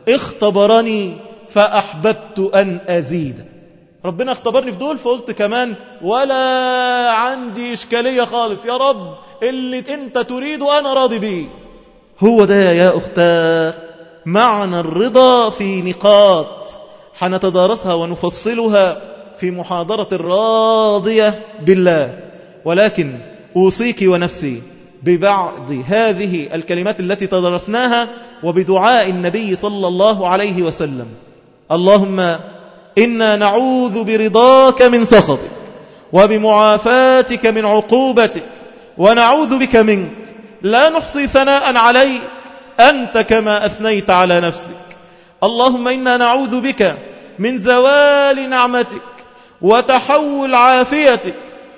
اختبرني فأحببت أن أزيد. ربنا اختبرني في دول فقلت كمان ولا عندي إشكالية خالص، يا رب اللي انت تريد أنا راضي بيه. هو ده يا أختاه معنى الرضا في نقاط حنتدارسها ونفصلها في محاضرة الراضية بالله. ولكن أوصيك ونفسي ببعض هذه الكلمات التي تدرسناها وبدعاء النبي صلى الله عليه وسلم. اللهم إنا نعوذ برضاك من سخطك وبمعافاتك من عقوبتك ونعوذ بك منك لا نحصي ثناء عليك أنت كما أثنيت على نفسك. اللهم إنا نعوذ بك من زوال نعمتك وتحول عافيتك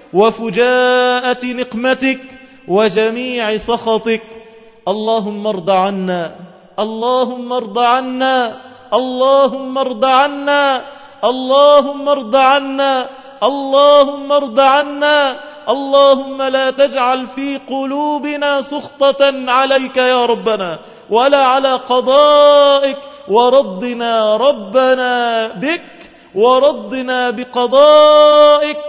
وفجاءة نقمتك وجميع سخطك. اللهم ارض عنا، اللهم ارض عنا، اللهم ارض عنا، اللهم ارض عنا، اللهم ارض عنا. اللهم لا تجعل في قلوبنا سخطة عليك يا ربنا ولا على قضائك، وردنا ربنا بك وردنا بقضائك.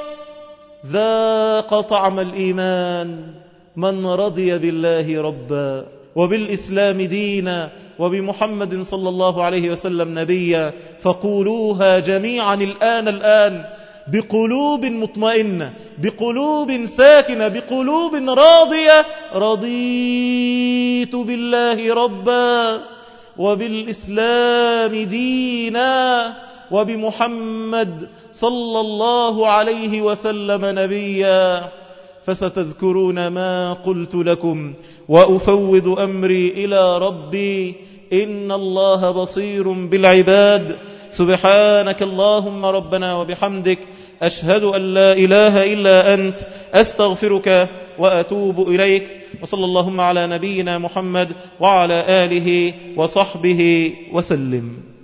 ذاق طعم الإيمان من رضي بالله ربا وبالإسلام دينا وبمحمد صلى الله عليه وسلم نبيا. فقولوها جميعا الآن الآن بقلوب مطمئنة بقلوب ساكنة، بقلوب راضية. رضيت بالله ربا وبالإسلام دينا وبمحمد صلى الله عليه وسلم نبيا. فستذكرون ما قلت لكم وأفوض أمري إلى ربي إن الله بصير بالعباد. سبحانك اللهم ربنا وبحمدك، أشهد أن لا إله إلا أنت، أستغفرك وأتوب إليك. وصلى اللهم على نبينا محمد وعلى آله وصحبه وسلم.